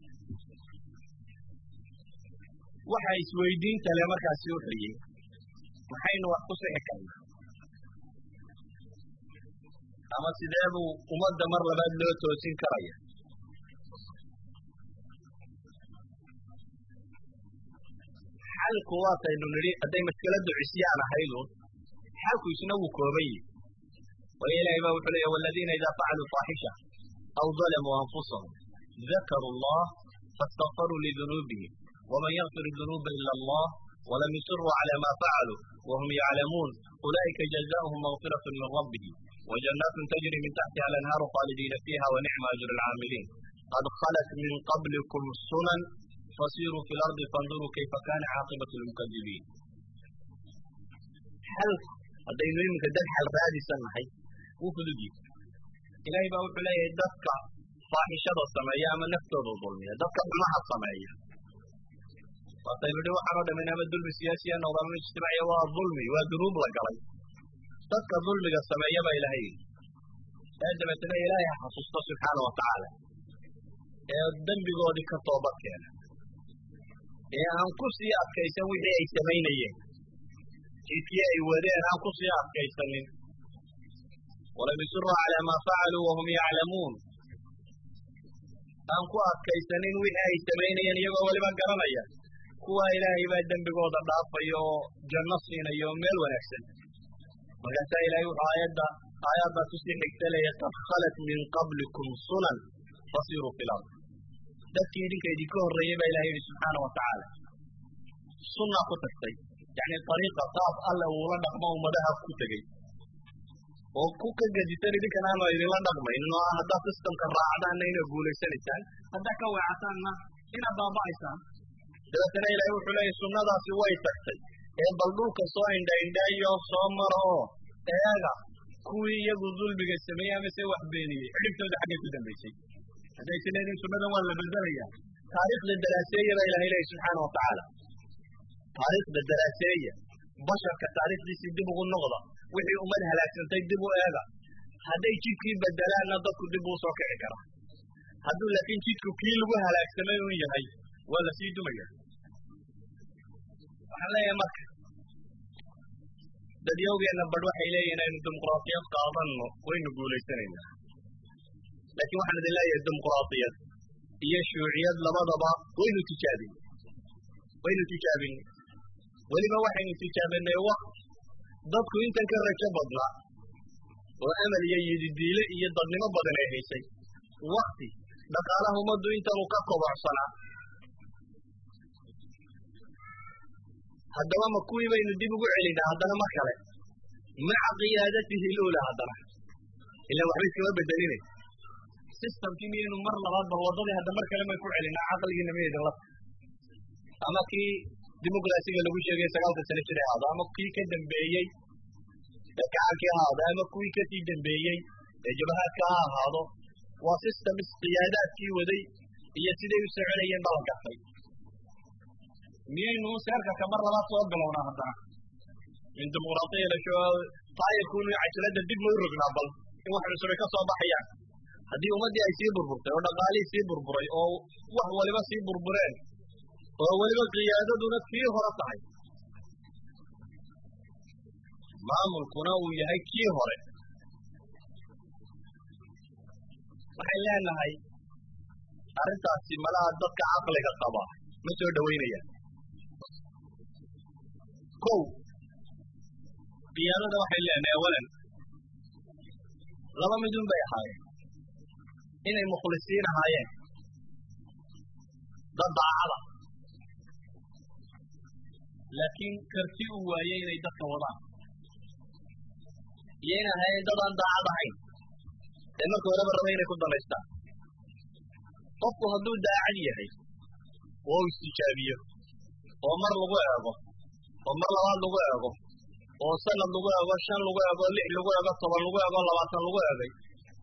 waxa isweydiinta le markaasi u xiyey maxaynu wax ku sixi karnaa, ama sidee buu ummadda mar labaad loo toosin karaya. xalku waataynu nidhi hadday maskaladdu cisyaan ahaydun xalku isna wuu kooban yihi. وإلهي ما وحليه والذين إذا فعلوا فاحشة أو ظلموا أنفسهم ذكروا الله فاستغفروا لذنوبهم ومن يغفر الذنوب إلا الله ولم يصروا على ما فعلوا وهم يعلمون أولئك جزاؤهم مغفرة من ربهم وجنات تجري من تحتها الأنهار خالدين فيها ونعم أجر العاملين قد خلت من قبلكم سنن فسيروا في الأرض فانظروا كيف كان عاقبة المكذبين حل هذين يمكن دل حل رادي سنحي وفدودي إلهي بقول لي دفع فاحشة السماية من نفتر الظلمية دفع معها السماية فطيب دو حرد من هذا الظلم السياسي النظام الاجتماعي والظلمي والذنوب لقلي دفع ظلم السماية ما إلهي عندما تلاقي إلهي حصوصته سبحانه وتعالى الذنب قادي كالطوبة كان أنكسي أبكيسا وحي أي سمينيين جيتي أي ودين أنكسي أبكيسا ولم يسروا على ما فعلوا وهم يعلمون أنكو أبكيسانين وحي أي سمينيين يبقى ولما قرنيا كوا إلهي با الذنب قادة ضعفيو جنصين يوم ميل ونكسن وقالت إلهي آيات تسلح اكتلي قد خلت من قبلكم سنن فصيروا في الأرض ذكي لك يديكوه الرئيبة إلهي سبحانه وتعالى سنة قتكتي يعني الطريقة طاف الله ولدق ما ومدها كتكي وكوكا جديتاني دي كان أنا إلي لدق ما إنه هذا تستم كالرعادة أنه يقول سنتان هذا كوي عطانا إنا بابا إسان دلتنا إلهي وحلي سنة ذا سواي تكتي بلدوك صوين دايو صومرو إياغا كوي يقول ظلمك السمية مسي وحبيني عرفتو ده حاجة كدن بيسي هذا يسنين سنة ولا بالدرية تاريخ الدراسية إلى إلهي سبحانه وتعالى تاريخ الدراسية بشر كتاريخ دي سيدبوا النغضة وحي أمدها لكن تيدبوا إيغا هذا يجيكي بدلان نضبك دبوا صوكي عكرا هذا لكن جيكو كيلوها لكن سمينون يهي ولا سيدو مياه وحلا يا مكة dad yowgeena badh waxay leeyihiin inaynu dimuqraadiyad qaadanno waynu guulaysanayna laakiin waxaan idin leeyahay dimuqraadiyad iyo shuuciyad labadaba waynu tijaabin weliba waxaynu tijaabinay waqti dadku intan ka rajo badnaa oo amal iyo yididiile iyo dadnimo badan ay haysay waqti dhaqaalaha ummaddu intanu ka kobocsanaa haddaba ma kuwii baynu dib ugu celinaa haddana mar kale maca qiyaadatihi luula haddana ilaa waxba iskama bedelinay systemkii miyaynu mar labaadba waddadii hadda mar kale may ku celinaa caqligiina miyaydin la ama kii dimuqraasiga lagu sheegay 9 sano jiray ahaado ama kii ka dambeeyey ee gacankii ahaado ama kuwii ka sii dambeeyey ee jabahaadka ha ahaado waa system qiyaadaadkii waday iyo siday u soconayeen baa la gartay miyaynu seerka kamar labaad soo bilownaa haddana in dimuqraadiya la shoo taayirkuunu cajalada dib loo rognaa bal in wax cusub ka soo baxayaan haddii ummaddii ay sii burburtay oo dhaqaalihii sii burburay oo wax waliba sii burbureen oo weliba qiyaadaduna kii hore tahay maamulkuna uu yahay kii hore waxay leenahay arrintaasi malaha dadka caqliga qaba ma soo dhaweynayaan kow qiyaadada waxay leenahay awalan laba midun bay ahaayeen inay mukhlisiin ahaayeen dad daacada laakiin karti u waayey inay dadka wadaan iyo inay ahaayeen dad aan daacad ahayn ee marka horeba raba inay ku danaystaan qofku hadduu daacad yahay oo istijaabiyo oo mar lagu eego oo mar labaad lagu eego oo sanad lagu eego 5 lagu eego 6 lagu eego 10 lagu eego 20 lagu eegay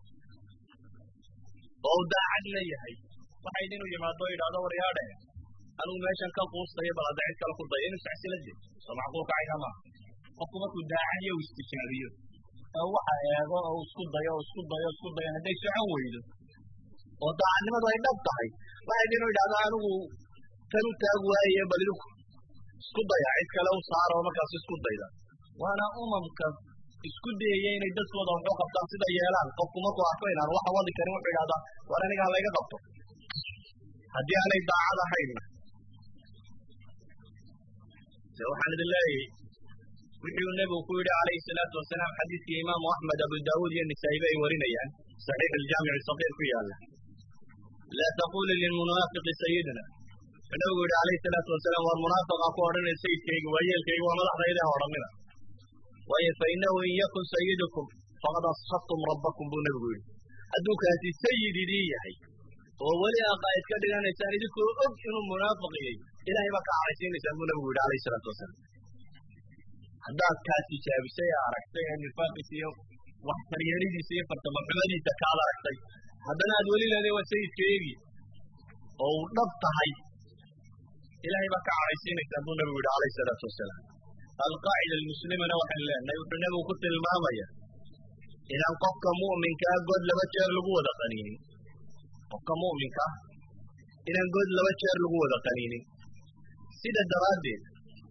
oo daacad leeyahay waxay idin u yimaado yiraahdo waryaade anuu meeshan ka quustay bal daacad kala ku dayo inuu sacsilaje soo macquulka ayama qofku markuu daacad yahay istijaabiyo oo waxa eego oo isku dayo haday socon weydo oo daacadnimadu ay dhab tahay waxay idin u yiraahdo anigu tanu taag waaye bal isku daya cid kale u saaro markaas isku dayda waana umamka isku dayay inay dadkooda wax u qabtaan sida yeelaan qofku markuu arko inaan wax wadi karin wuxuu yiraahdaa war aniga la iga qabto haddii aanay daacad ahayn waxaan idin leeyahay wuxuu nabigu ku yidhi calayhi salaatu wasalaam xadiidkii imaamu axmed abu daawuud iyo nisaa'iba ay warinayaan saxiix aljaamic saqiir ku yaalla laa taqulu lilmunaafiqi sayidina wuxuu nabigu yidhi calayhi salaatu wasalaam war munaafiqa ku odhanay sayidkayga waa yeelkayga waa madaxdayda ha odhanina waayo fa innahu in yakun sayidukum faqad askhadtum rabbakum buu nabigu yidhi hadduu kaasi sayid idin yahay oo weli aqaa'id ka dhiganaysaan idinkoo og inuu munaafiq yahay ilaahay baa ka cadhaysiinaysaan buu nabigu yidhi calayhi salaatu wasalaam haddaad kaa tijaabisay ee aragtay ee nifaaqiisa iyo wax taryeeridiisa iyo fartamaxumadiisa kaad aragtay haddana aad weli leedahay waa sayidkeegii oo uu dhab tahay ilaahay baa ka cadhaysiinaysaan buu nabigu yidhi calayhi salaatu wasalaam alqaacida almuslimana waxaynu leenahay wuxuu nabigu ku tilmaamaya inaan qofka mu'minkaa god laba jeer lagu wada qaniinin qofka mu'minka inaan god laba jeer lagu wada qaniinin sida daraaddeed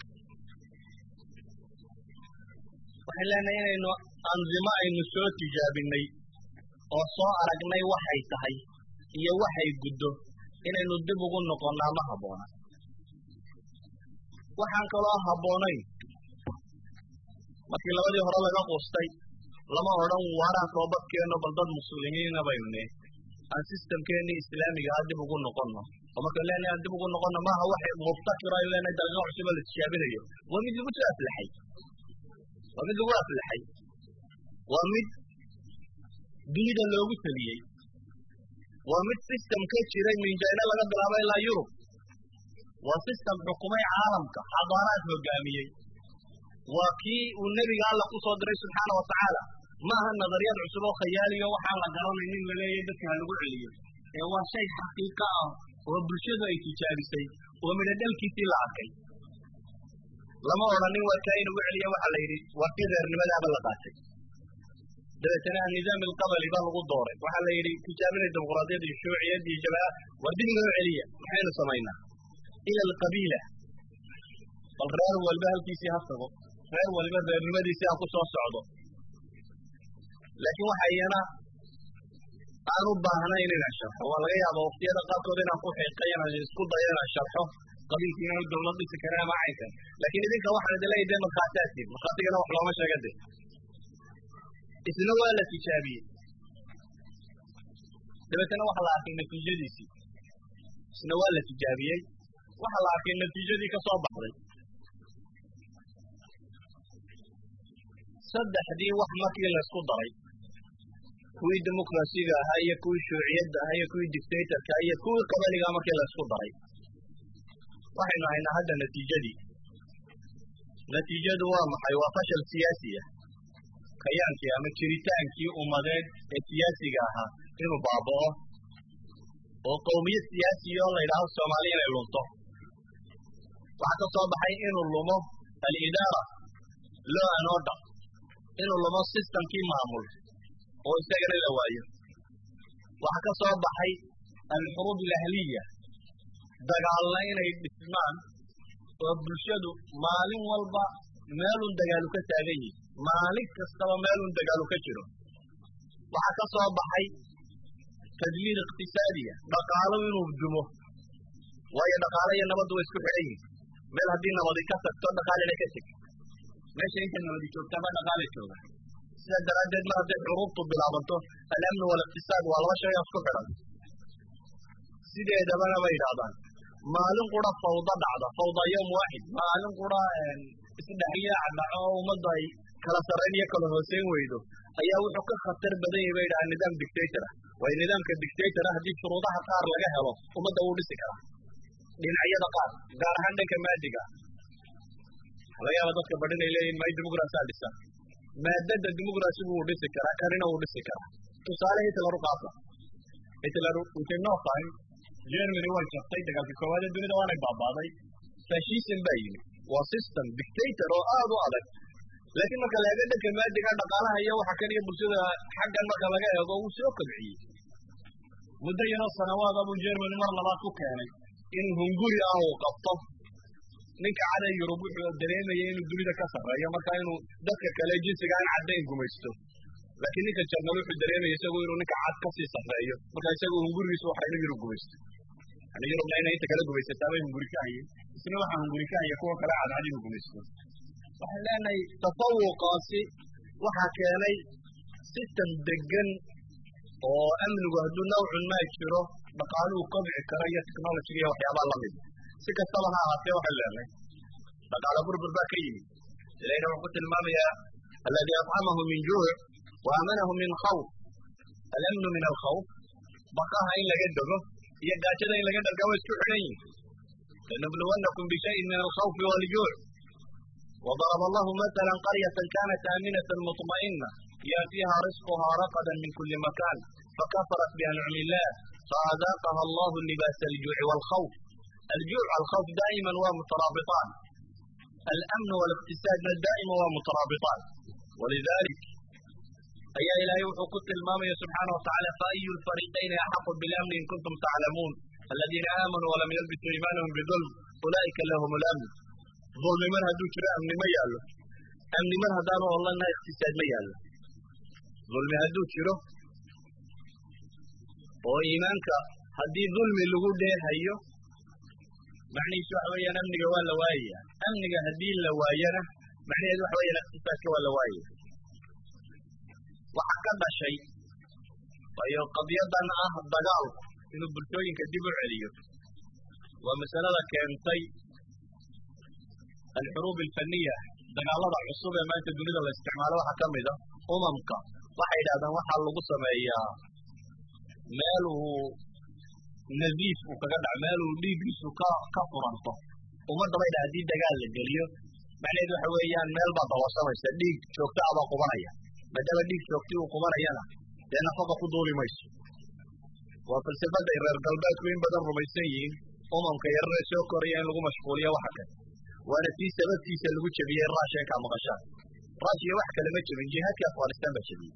waxaan leenahay inaynu anzimo aynu soo tijaabinay oo soo aragnay waxay tahay iyo waxay guddo inaynu dib ugu noqonnaa ma habboona waxaan kaloo habboonayn markii labadii hore laga qustay lama odhan waaraan toobadkeenno bal dad muslimiina baynu ne aan sistamkeennii islaamiga ah dib ugu noqonno oo markaan leenahay aan dib ugu noqonno maaha waxay mubtakiro aynu leenahay daqiiqo cusub oo la tijaabinayo waa mid lagu soo aflaxay waa mid lagu aflaxay waa mid dunida loogu taliyey waa mid system ka jiray min China laga bilaabo ilaa Yurub waa system xukumay caalamka xadaaraad hogaamiyey waa kii uu nabiga alla ku soo diray subxaanahu wa tacaala maaha nadariyad cusub oo khayaaliyo waxaan la garanaynin la leeyahay dadka ha lagu celiyo ee waa shay xaqiiqo ah oo bulshadu ay tijaabisay oo midho dhalkiisii la arkay lama odhanin waa kaa inugu celiya waxaa la yidhi waa kii reernimadaaba la qaatay dabeetana nidaam alqabali baa lagu dooray waxaa la yidhi tijaabinay dimuqraadiyad iyo shuuciyad iyo jabaa war dib loo celiya maxaynu samaynaa ila alqabiila bal reer walba halkiisii ha tago reer walba reernimadiisii ha ku soo socdo laakiin waxa iyana aan u baahnayn inaan sharxo waa laga yaaba waqtiyada qaarkood inaan ku xiiqay inaan isku dayo inaan sharxo qabiilkii inaanu dawlad dhisi karin ama caynkan laakiin idinka waxaan idin leeyahay dee markhaatiaadkiin markhaatigana wax looma sheega de isna waa la tijaabiyey dabeetana waxa la arkay natiijadiisii isna waa la tijaabiyey waxa la arkay natiijadii ka soo baxday saddexdii wax markii la isku daray kuwii dimuqraasiga ahaa iyo kuwii shuuciyadda ahaa iyo kuwii dictatorka iyo kuwii qabaligaa markii la isku daray waxaynu haynaa hadda natiijadu waa maxay waa fashal siyaasi ah kayaankii ama jiritaankii ummadeed ee siyaasiga ahaa inuu baaba'o oo qowmiyad siyaasiya oo la yidhaahdo soomaaliya inay lunto waxaa ka soo baxay inuu lumo alidaara law and order inuu lumo systemkii maamul oo isagana la waayo waxaa ka soo baxay alxuruub alahliya dagaalna inay dhismaan oo bulshadu maalin walba meelun dagaalu ka taagan yihi maalin kastaba meelun dagaalu ka jiro waxaa ka soo baxay tadliil iqtisaadiya dhaqaalo inuu dumo waayo dhaqaalo iyo nabaddu way isku xidhan yihin meel haddii nabadi ka tagto dhaqaalina ka teg meesha inta nabadi joogtaaba dhaqaala jooga sidaa daraaddeed mar hadday xuruubtu bilaabanto alamnu waliqtisaad waa laba shay oo isku xidhan sideedabana bay yidhahdaan maalin qura fawda dhacda fawda yowm waaxid maalin qura isdhexyaac dhaco oo ummadda ay kala sarrayn iyo kala hooseyn weydo ayaa wuxuu ka khatar badan yahay bay yidhahaan nidaam dictator ah waayo nidaamka dictator ah haddii shuruudaha qaar laga helo ummadda wuu dhisi karaa dhinacyada qaar gaar ahaan dhanka maadiga waxa laga yaaba dadka badhin ay leeyihin may dimuqraasiyaa dhisa maadada dimuqraasigu wuu dhisi karaa kanina wuu dhisi karaa tusaale hitler u qaata hitler we cannot find Germany way jabtay dagaalkii koowaad ee dunida waanay baabaaday fascism baa yimid waa system dictator oo aad u adag laakiin marka la eego dhanka maadiga dhaqaalaha iyo waxa kan iyo bulshada xaggan marka laga eego wuu soo kobciyey muddo yaroo sanawaada buu Germany mar labaad ku keenay in Hungary uu qabto ninka caday Yurub wuxuu dareemayay inuu dunida ka sarreeyo marka inuu dadka kale jinsiga aan cadayn gumaysto laakiin ninka Jarmal wuxuu dareemayay isagoo inuu ninka cad ka sii sarreeyo marka isagoo Hungariisu waxa inuu Yurub gumaysto Yurubna inay inta kala gumaysataa bay Hungari ka hayeen isna waxa Hungari ka hayay kuwa kale cadaadin gumaysto waxaan leenahay tafawuqaasi waxaa keenay sistem degan oo amnigu hadduu nawcun maa jiro dhaqaaluhu kobci kara iyo technologiga iyo waxyaabaa lamid si kastaba ha ahaatee waxaan leenahay dhaqaala burbur baa ka yimid ilaahina wuxuu ku tilmaamayaa alladii atcamahu min juuc wa aamanahu min khawf alamnu min alkhawf baqaha in laga dego iyo gaajada in laga dhargaa way isku xidhan yihin lanabluwannakum bishayin min alkhawfi waljuuc وضرب الله مثلا قرية كانت آمنة مطمئنة يأتيها رزقها رغدا من كل مكان فكفرت بأنعم الله فأذاقها الله لباس الجوع والخوف الجوع والخوف دائما ومترابطان الأمن والاقتصاد دائما ومترابطان ولذلك أي إلهي وحقوق المامية سبحانه وتعالى فأي الفريقين أحق بالأمن إن كنتم تعلمون الذين آمنوا ولم يلبسوا إيمانهم بظلم أولئك لهم الأمن ظلم من هدو جرى أمن ما يعلو أمن من هدانه والله أنها اقتصاد ما يعلو ظلم هدو جرى وإيمانك هدي ظلم اللي ده هيو معني شوحوية أمنك ولا وايا أمنك هدي اللواينا معني شوحوية الاقتصاد ولا وايا وحكذا شيء وهي قضية الضجال إنه برتوين كدبر عليه ومسألة كانتي الحروب الفنية دجالات العصوبة ما تدوني ذا الاستعمال وحكم ذا أممك واحد هذا واحد لقصة ما هي ماله نزيف وكذا ماله ليبس وكفرنطه وما ضرب هذه دجال الجليو معناه ذو حويان مال بعض وصام يستديك شوكتا على قبرية ما دام ديك شوكتي وقبرية لأن فوق فضولي ماشي وفلسفة الرجالات وين بدل رميسيين أممك يرى شوكريان لقوا مشغولية وحكا وانا في سبب في سلوك شبيه الراشية كمغشان راشية وحكا لما من جهات أفغانستان بشبيه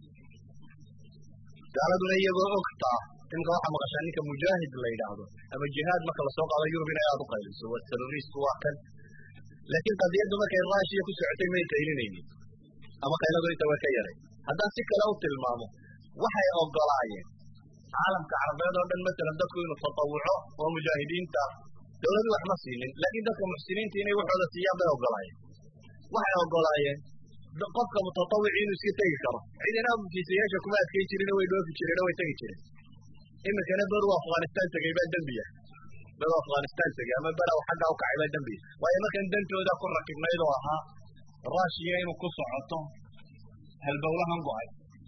قالوا دون يقول أقطع إنك واحد مغشاني كمجاهد الله يدعوه أما الجهاد ما خلصوك على يوروبين أيضا قيلس هو التروريست واحد لكن قد يبدو ما كان راشية كسعتين ما يتعينين أما قيلوا دون يتوكيري هذا سكة لو تلمامه وحي أقلاعيه عالم كعربية دون مثلا دكوا تطوعوا ومجاهدين دولة واحد مسينين لكن دكوا محسنين تيني وحدة سياب ده أقلاعيه وحي أقلاعيه قفك متطوعين وسكتين كرة عندنا في سياشة كمات كي يشيرين ويدوه في يشيرين ويتيشيرين إما كان بروا أفغانستان تقريبا دنبية بروا أفغانستان تقريبا أما بروا حقا وكعبا دنبية وإما كان دنتو ذا كل ركبنا يدوها راشيين وقصوا عطوا هالبولة هنقعي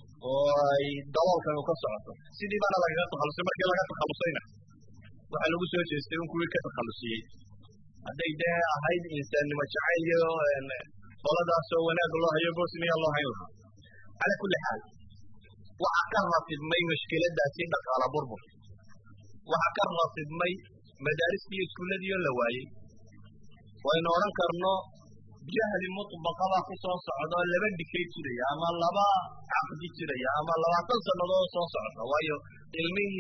ودوال كانوا قصوا عطوا سيدي بانا لقاء تخلصين مركي لقاء تخلصين وحلقوا سوى جيستيون كوي كتخلصين هذا إذا هايد إنسان مشاعر ولدا سوينا الله يبوسني الله يلها على كل حال وعكرت المي مشكلة داسين على بربر وعكرت المي مدارس في سكولة دي اللواي وإن أنكرنا جهل مطبقة وقصص عضا لبن دكيت شري أما لبا عقدي شري أما لبا تنسى نضوء صوص عضا ويو علمه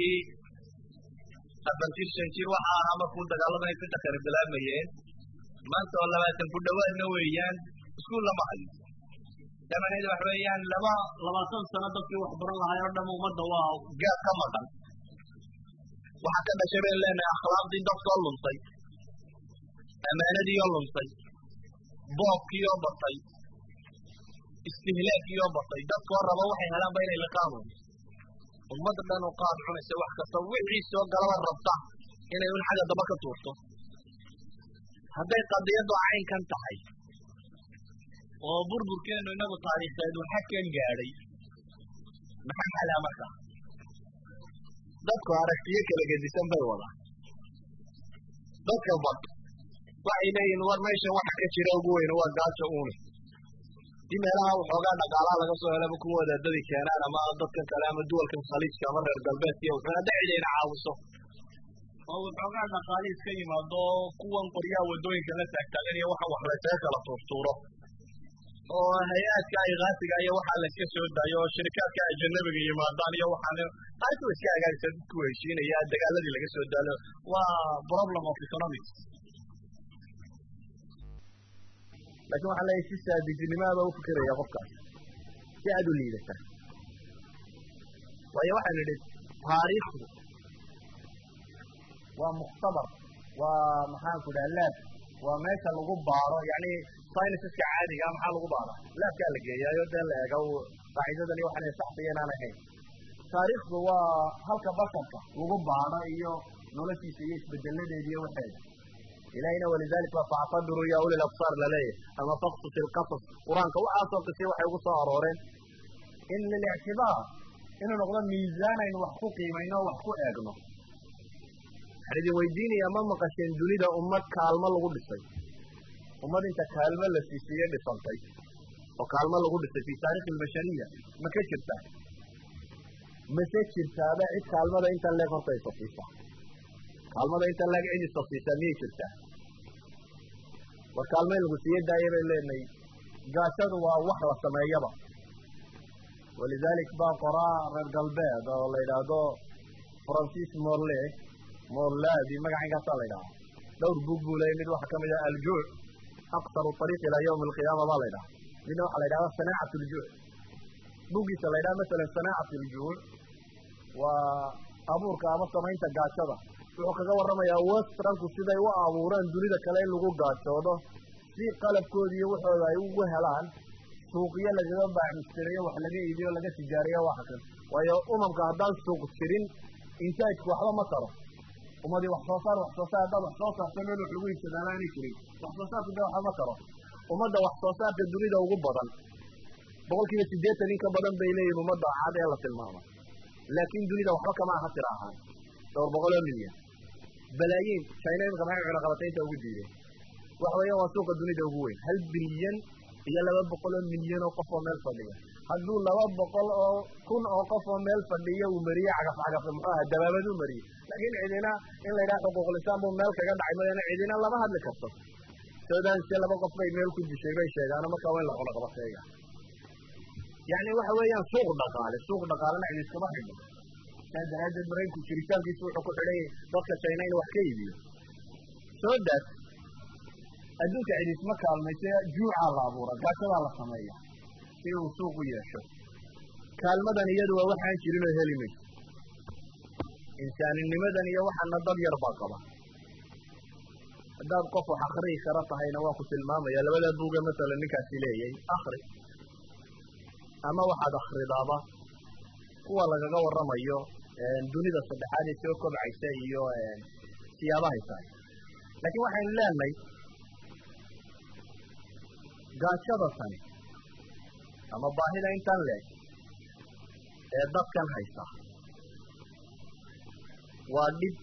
أفنتير شنشير وحاها ما كنت قالبا يكنت خرب الأميين ما أنت والله ما تنفر دواء نويان سكول لما حديث كما نيد وحويان لما تنسى ندكي وحبر الله يردم ومدى وقاء كمدا وحكذا شبه لنا أخلاق دي دكت يلنصي أمانة دي يلنصي بوك يوبطي استهلاك يوبطي دكت وربا وحي هلان بين القانون ومدى لأنه قاد حمسي وحكا سوحي سوى قلوان ربطة إنه يقول حاجة دبكة تورته هذا قضية عين كان تحي وبربر كانوا ينبو تاريخ سيد وحكين قاري محمد على مكة ذاتكو عرفتيك لقد ديسمبر وضع ذاتكو بط وعينين ورميشا وحكا شراوقوين وقاتشا أوني دي ميلاها وحوقانا قالا لقصوا هلا بكوة دادي كانانا ما ضدك كلام الدول كالخليج كامر القلبات وحنا داعي لين عاوصو وحوقانا خاليس كيما دو قوان قريا ودوين كانت تاكتالين وحا وحلتاك لطورتورو وهيئات كاي غاسقة يا وحا لكسو دايو شركات كاي جنبك يمادان يا وحا عارفو اسكاي قاعد تكويشين يا الدقال الذي لكسو دالو وبروبلم اوف ايكونومكس لكن وحا لا يسيسا بيجي لماذا وفكر يا غفكار يعدوا لي لسا ويا وحا نريد تاريخ ومختبر ومحاكو دالات وماشا لغو بارو يعني sayniska caadiga maxaa lagu baaraa laabkaa la geeyaayo dee la eego qaacidadan iyo waxaan saxsiya inaan ahayn taariikhdu waa halka basharka lagu baaro iyo noloshiisa iyo isbedeladeeda iyo waxeeda ilaahayna walidaalika factabiru ya uli labsaar laleeyahay ama faqsus ilqasas qur-aanka waxaasoo qisay waxay ugu soo arooreen in lilictibaar inuu noqdo miisaan aynu wax ku qiimayno o wax ku eegno waxaan idin weydiinaya ma maqasheen dunida ummad kaalmo lagu dhisay ummad inta kaalmo la siisiiye dhisantay oo kaalmo lagu dhisay fi taarikh albashariya ma ka jirtaa mase jirtaaba cid kaalmada inta leeg horta isasiisa kaalmada inta leeg cid isasiisa miyay jirtaa war kaalmo in lagu siiye daaya bay leenahay gaashadu waa wax la sameeyaba walidalik baa qoraa reer galbeed oo la yidhaahdo francis morladi magacinkaasaa la yidhaha dhowr bug buu leeyay mid waxaa kamid ah aljuuc aqsaru ariiq ilaa yawmi alqiyaama baa la ydhaha midna waxaa la ydhahda sanaacat aljuuc bugiisa la ydhaha masalan sanaacat aljuuc waa abuurka ama samaynta gaajada wuxuu kaga warramayaa westranku siday u abuureen dunida kale in lagu gaajoodo si qalabkooda iyo waxooda ay ugu helaan suuqyo lagaga baaxmistirayo wax laga iibiyo laga tijaariyo waxa kan waayo umamka haddaan suuq jirin intaajku waxba ma taro ummadii wax soo saar haddaad wax soo saarto meel wax lagu iibsadaana aanay jirin wax soo saarku dee waxba ma taro ummadda wax soo saarka dunida ugu badan 80% in ka badan bay leeyihin ummadda caad ee la tilmaamay laakiin dunida waxba kama aha tira ahaan 200 milyan balaayiin China imika maxay cunaqabataynta ugu diideen wax weeye waa suuqa dunida ugu weyn 1 bilyan iyo 200 milyan oo qof oo meel fadhiya hadduu 200 oo kun oo qof oo meel fadhiya uu mariyo cagaf muxuu ahaa dabaabad uu mariyo laakiin cidina in la yidhaha xuquuqul insaan buu meel kaga dhacay madana cidina lama hadli karto Suudaan si 2 qof bay meel ku dishay bay sheegaan marka waa in la cunaqabateeya yani waxa weeyaan suuq dhaqaalena cid iskama xidho daraaddeed maraykanku jiritaankiisu wuxuu ku xidhay dadka China in wax ka iibiyo soo daad adduunka cid isma kaalmaysa juuca la abuura gaashadaa la sameeya si uu suuq u yeesho kaalmadan iyadu waa waxaan jirin oo heli mayso insaaninimadan iyo waxaana dad yar baa qaba haddaad qof wax akhriyi kara tahayna waa ku tilmaamaya labada buuga masalan ninkaasi leeyay akhri ama waxaad akhridaaba kuwa lagaga warramayo dunida saddexaad ee soo kobcaysa iyo siyaabahay tahay laakiin waxaynu leenahay gaajada tani ama baahida intan leeg ee dadkan haysta waa dhib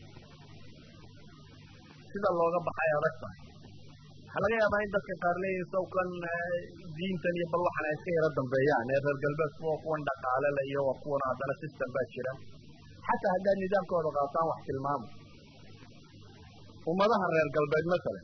sida looga baxay adag tahay waxaa laga yaabaa in dadka qaar leeyihin sawkan diintan iyo bal waxan ay iska yaro dambeeyaan ee reer galbeedku waa kuwan dhaqaale le iyo waa kuwan haddana system baa jira xataa haddaad nidaamkooda qaataan wax tilmaamo ummadaha reer galbeed masalan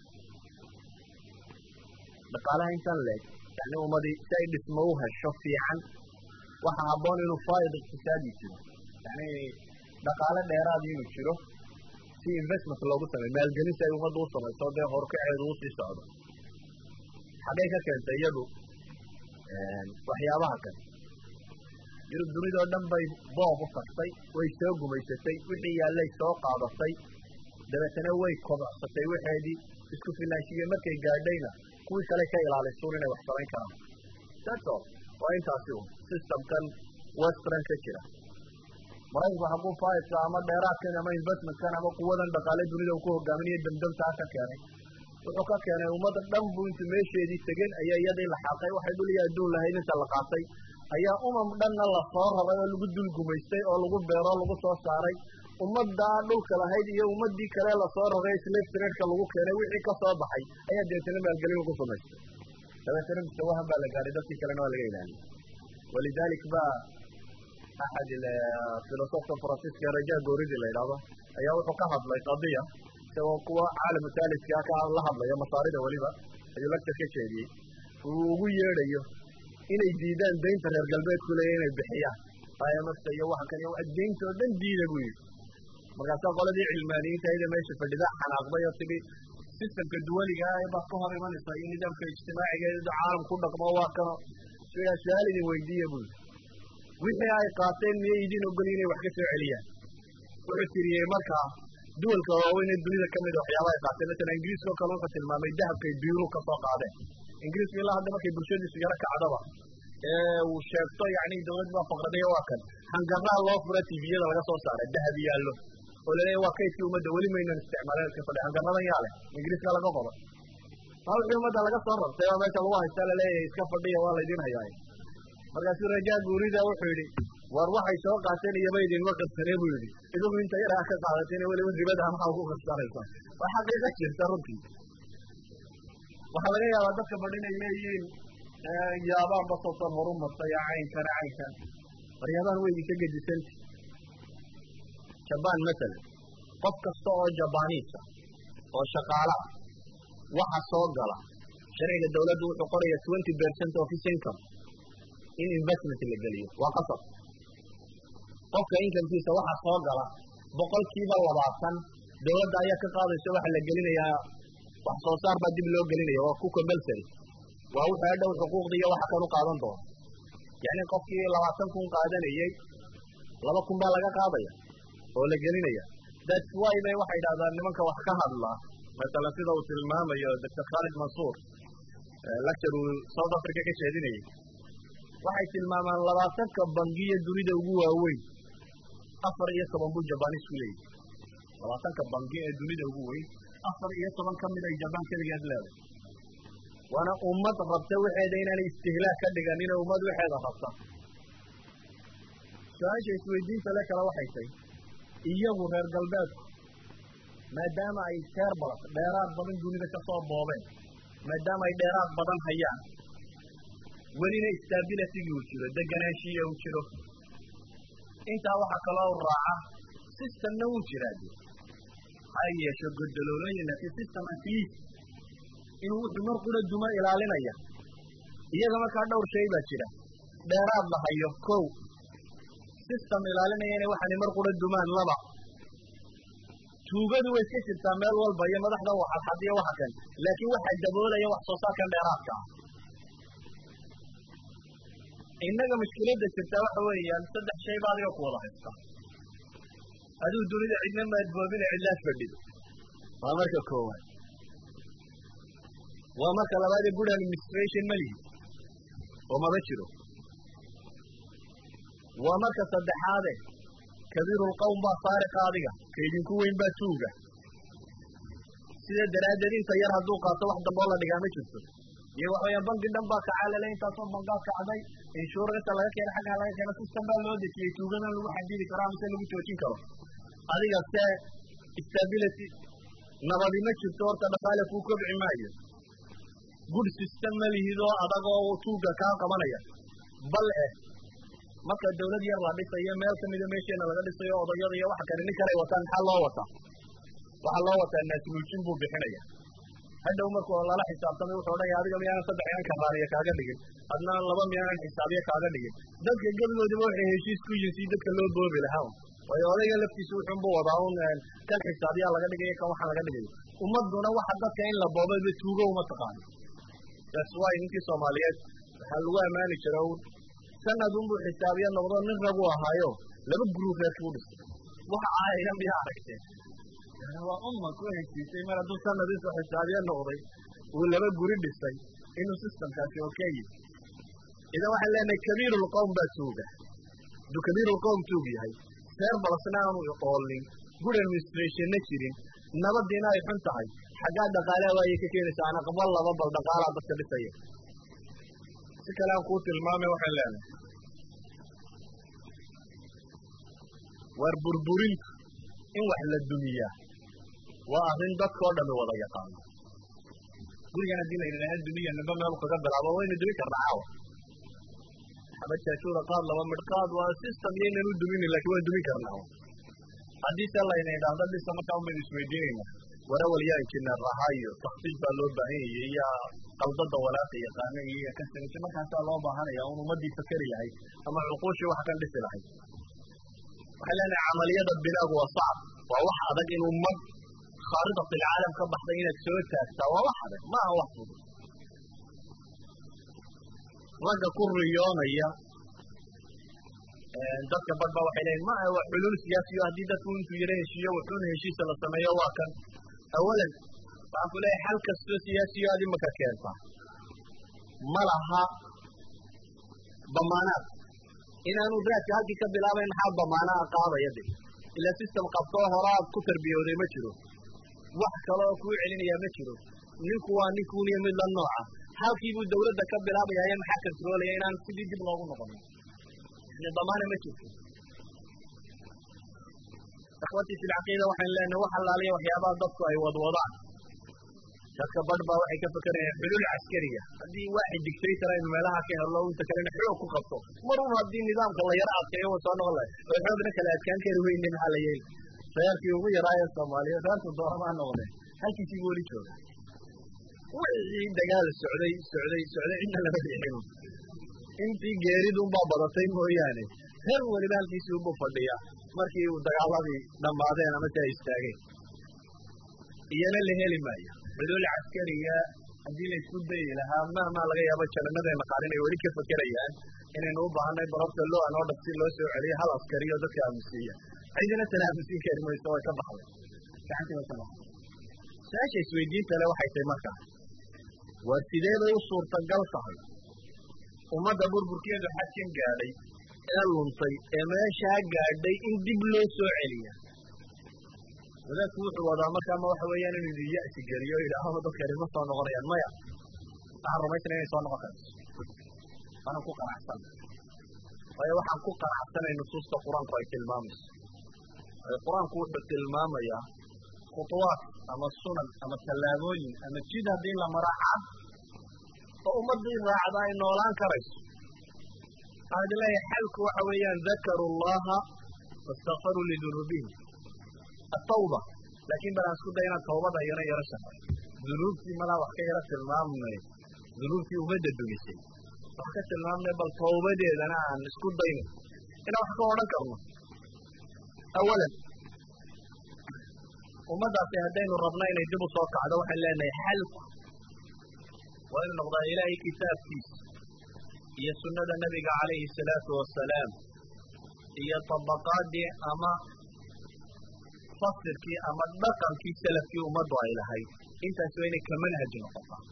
dhaqaalaha intan leeg yani ummadii si ay dhismo u hesho fiican waxa habboon inuu faa'id iqtisaadi jiro yani dhaqaale dheeraad inuu jiro si investment loogu sameeyo maalgelin si ay ummadda u samayso dee horkaceedu u sii socdo xaggay ka keentay iyadu waxyaabaha kale yurub dunidoo dhan bay boob u tagtay way soo gumaysatay wixii yaallay soo qaadatay dabeetana way kobocsatay waxeedii isku filaanshiye markay gaadhayna kuwii kale ka ilaalisuun inay wax samayn karaan sato waa intaasi un systemkan western ka jira maraykanku hadduu faa'idka ama dheeraadkan ama investmentkan ama quwadan dhaqaale dunida uu ku hogaaminayo damdamtaa ka keenay wuxuu ka keenay ummadda dhan buu intu meesheedii tegen ayaa iyadii la xaaqay waxay dhul iyo adduun lahayd inta la qaatay ayaa dhanna la soo raray oo lagu dul gumaystay oo lagu beero lagu soo saaray ummaddaa dhulka lahayd iyo ummaddii kale lasoo raray slave trade-ka lagu keenay wixii ka soo baxay ayaa deetana maalgelin ku samaystay dabeetana mustawahan baa la gaadhay dadkii kalena waa laga ilaaliyay walidalik baa axad filosofka faransiiska raja goridi la yidhaahdo ayaa wuxuu ka hadlay qadiya isagoo kuwa caalamu taalidka ka la hadlaya masaarida weliba ayuu lecture ka jeediyey uu ugu yeedhayo inay diidaan daynta reer galbeedku leeya inay bixiyaan imfta iyo waxa kale daynta oo dhan diida buu yidhi markaasaa qoladii cilmaaniyiinta ayada meesha fadhida xanaaqday oo tidhi sistamka duwaliga ah baad ka hor imanaysaa iyo nidaamka ijtimaaciga caalam ku dhaqmo waa kano su-aal idin weydiiya buu yidhi wixii ay qaateen miyay idin ogolyi inay wax ka soo celiyaan wuxuu tiriyey markaa duwalka waaweyn ee dunida ka mid waxyaabaha ay qaateen mesela ingiriiska oo kale wuxuu tilmaamay dahabkay biyuuru ka soo qaadeen ingiriiska ilaa hadda markay bulshadiisu yaro kacdaba uu sheegto yani dawlad baa faqraday waa kan hangaraa loo fura tviyada laga soo saaray dahab yaallo oo laleeyahay waa kaydkii ummadda weli maynan isticmaaleen iska fadhi hangaradan yaa leh ingiriiska laga qodo wixii ummadda laga soo rartay oo meesha lagu haystaa laleeyahay iska fadhiya waa laydin hayaay markaasuu rajaa guurida wuxuu yidhi war waxay soo qaateen iyaba idinma qarsanee buu yidhi idugu inta yaraa ka qaadateen weliba ribada maxaa ugu qarsanaysa waa xaqiiqa jirta runtii waxaa laga yaabaa dadka badh inay leeyihiin yaabaan basoosan horu martay caynkana caynkan waryaabaan way idinka gedisanti jabaan masalan qof kasta oo jabaniisa oo shaqaala ah waxa soo gala sharciga dawladdu wuxuu qoraya 20% of his income in investment la geliyo waa qasab qofka inkamkiisa waxa soo gala 20% dawladda ayaa ka qaadaysa waxa la gelinayaa wax soo saar baa dib loo gelinaya waa ku compulsory waa wuxuu hadhow xuquuqda iyo waxa kan u qaadan doono yani qofkii 20 kun qaadanayay 2 kun baa laga qaadaya oo la gelinaya that's why bay waxay yidhahdaan nimanka wax ka hadla مثلا sida uu tilmaamayo Dr. Khalid Mansour lecture uu South Africa ka jeedinayay waxay tilmaamaan 20ka bangiga dunida ugu waaweyn 14 buu Japan isku leeyahay 20ka bangiga ee dunida ugu weyn 14 kamid ay Japan kaligeed leedahay wana ummad rabta waxeeda inaan istihlaak ka dhigan in ummad waxeeda rabta su'aasha isweydiinta la kala waxay tahay iyagu reer galbeedku maadaama ay seer badan dheeraad badan dunida ka soo boobeen maadaama ay dheeraad badan hayaan welina stability uu jiro deganaanshiyo uu jiro intaa waxaa kaloo raaca systemna uu jiraa ay yeesho godolooyin laakiin system atii inuu wuxuu mar qura duma ilaalinaya iyaga markaa dhowr shay baa jira dheeraad la hayo kow system ilaalinaya inay waxaan mar qura dumaan laba tuugadu way iska jirtaa meel walba iyo madaxda waxa xadiyo waxa kan laakiin waxa daboolaya wax soo saarkan dheeraadka innaga mushkiladda jirta waxa weeyaan saddex shay baa adiga ku wada haysta aduu dunida cidna ma adboobin cidla fadhido waa marka koowaad waa marka labaad good administration malihi oo ma jiro waa marka saddexaad كبير القوم بصارق هذا كيدين كوين باتوغا سيده درادين انت ير هدو قاطه واحده بولا دغامه جرتو يي waxay bangi dhanba ka caalalay inta soo bangaa ka caday insurance laga keenay xaga laga keenay system baa loo dejiyay tuugada lagu xadidi karaa mise lagu joojin karo adiga stability nabadi ma jirto horta dhaqaale ku kobci maayo good system ma lihido adagoo tuuga ka qabanaya bal marka dawlad yar la dhisayo meel kamid ah meesheena laga dhisayo odayada iyo waxa kale ninka ay wataan xal loo wataa waxa loo wataa naasnuujin buu bixinaya hadda markuu la xisaabtamay wuxuu dhahay adiga miyaan saddex ka raariya kaaga dhigin adna laba miyaan xisaabiye kaaga dhigin dadka gabadhooda waxay heshiis ku yihiin dadka loo boobi lahaa way odayga laftiisu wuxuu buu wadaa kan xisaabiya laga dhigay kan waxa laga dhigay ummaduna waxa dadka in la boobay tuugo uma taqaan that's why ninkii Soomaaliyeed waxa lagu amaani jiray sanadun buu xisaabiye noqdo nin ragu ahaayo laba group reer ku dhisay waxa ay biya aragtay waa umma ku heshiisay mar hadduu sanadiisa xisaabiye noqday uu laba guri dhisay inuu systemkaasi okay idan waxaan leenahay kabiirul qawm baa tuuga du kabiirul qawm tuug yahay seer balasnaan uu qoolin good administration na jirin nabadina ay xun tahay xagaa dhaqaalaha way ka keenaysaa ana qabal laba bal dhaqaalaha dadka dhisay si kale aan ku tilmaamay waxaan leenahay war burburin in wax la dumiya waa arrin dadka oo dhan wada yaqaan gurigan hadii la yiraahdo dumiya naba meel kaga bilaabo wayna dumi karnaa xabadka shuura qaad laba midqaad waa system yeena u dumin laakiin waa dumi karnaa hadii la yiraahdo dhisa markaa u mid isweydiinayna wara waliya inna rahayo takhfiif baa loo baahan yahay qaldada walaaqi yaqaana iyo ka sanad markaas loo baahanaya inuu ummadii fakar yahay ama xuquuqi wax kan dhisi lahayd waxa la amaliyada bilaagu waa صعب waa wax adag in ummad khariidada العالم ka baxday inay soo taagto waa wax adag ma aha wax fudud raga ku riyoonaya dadka badba waxay leeyihin ma waa xuluul siyaasiyo haddii dadku intuu yara heshiiyo wuxuuna heshiisa la sameeyo waa kan awalan waxaan ku leeyahay xal kastoo siyaasiyo aad imaka keenta ma laha damaanaad inaanu raadka halkii ka bilaabayn maxaa damaanaha qaadaya de ilaa system qabtoo hore aad ku tarbiyooday ma jiro wax kale oo kuu celinaya ma jiro ninku waa ninkuuniyo mid la nooca halkiibuu dawladda ka bilaabayaye maxaa kantaroolaya inaan sidii dib loogu noqonin yani damaana ma jirto ikhwatii fi lcaqiida waxaynu leenahay wax allaaliya waxyaabaha dadku ay wadwadaan dadka badh baa waxay ka fakerayaan xuluul caskariya haddii waaxid dictator aynu meelaha ka hello inta kalena xoog ku qabto marun haddii nidaamka la yaro adkeeyo wa soo noqon lahay oo xoogna kala adkaan kari weyne maxaa la yeeli reerkii ugu yaraaye soomaaliyeed reerku dooramaa noqde halkiisii weli jooga wixii dagaal socday cidna lama riixin intii geeridunbaa badatay mooyaane reer weliba halkiisii ubu fadhiya markii uu dagaaladii dhammaadeen ama taa istaageen iyana la heli maayo xuluul caskariga haddii laysku dayi lahaa mahmaa laga yaabo jananadeena qaar inay weli ka fakerayaan inaynu u baahanay balabta loo anoo dhab si loo soo celiyo hal askariyo dadka aamusiiya cidina tana aamusiin kari mayso way ka baxday gacantii way ka baxday su-aasha isweydiinta le waxay tahay markaa war sidee bay u suurtagal tahay ummadda burburkeedu xadkan gaadhay ee luntay ee meeshaa gaadhay in dib loo soo celiya wadaadku wuxuu wadaa markaa ma waxa weeyaan inuu idin ya'si geliyo o yidhaaho dadkani ma soo noqonayaan maya waxaan rumaysnay inay soo noqon karto waanaan ku qanacsan waayo waxaan ku qanacsanay nusuusta qur-aanku ay tilmaamayso qur-aanku wuxuu tilmaamayaa khuطuwaat ama sunan ama tallaabooyin ama jid haddii la maraaca oo ummaddii raacda ay noolaan karayso waxaan idin leeyahay xalku waxa weeyaan dakaru llaha faاstakfaruu lidunuubihim atawba laakin bal aan isku day inaan tawbada iyana yaro shaqay dunuubtii malaa wax ka yaro tilmaamnay dunuubtii ummadda dumisay wax ka tilmaamnay bal tawbadeedana aan isku dayno inaan wax ka odhan karno awalan ummaddaasi haddaynu rabno inay dib u soo kacdo waxaan leenahay xalku waa inu noqdaa ilaahay kitaabkiisa iyo sunnada nabiga calayhi salaatu wasalaam iyo tabaqaadii ama fasirkii ama dhaqankii salafkii ummaddu ay lahayd intaas waa inay ka manhaj noqotaa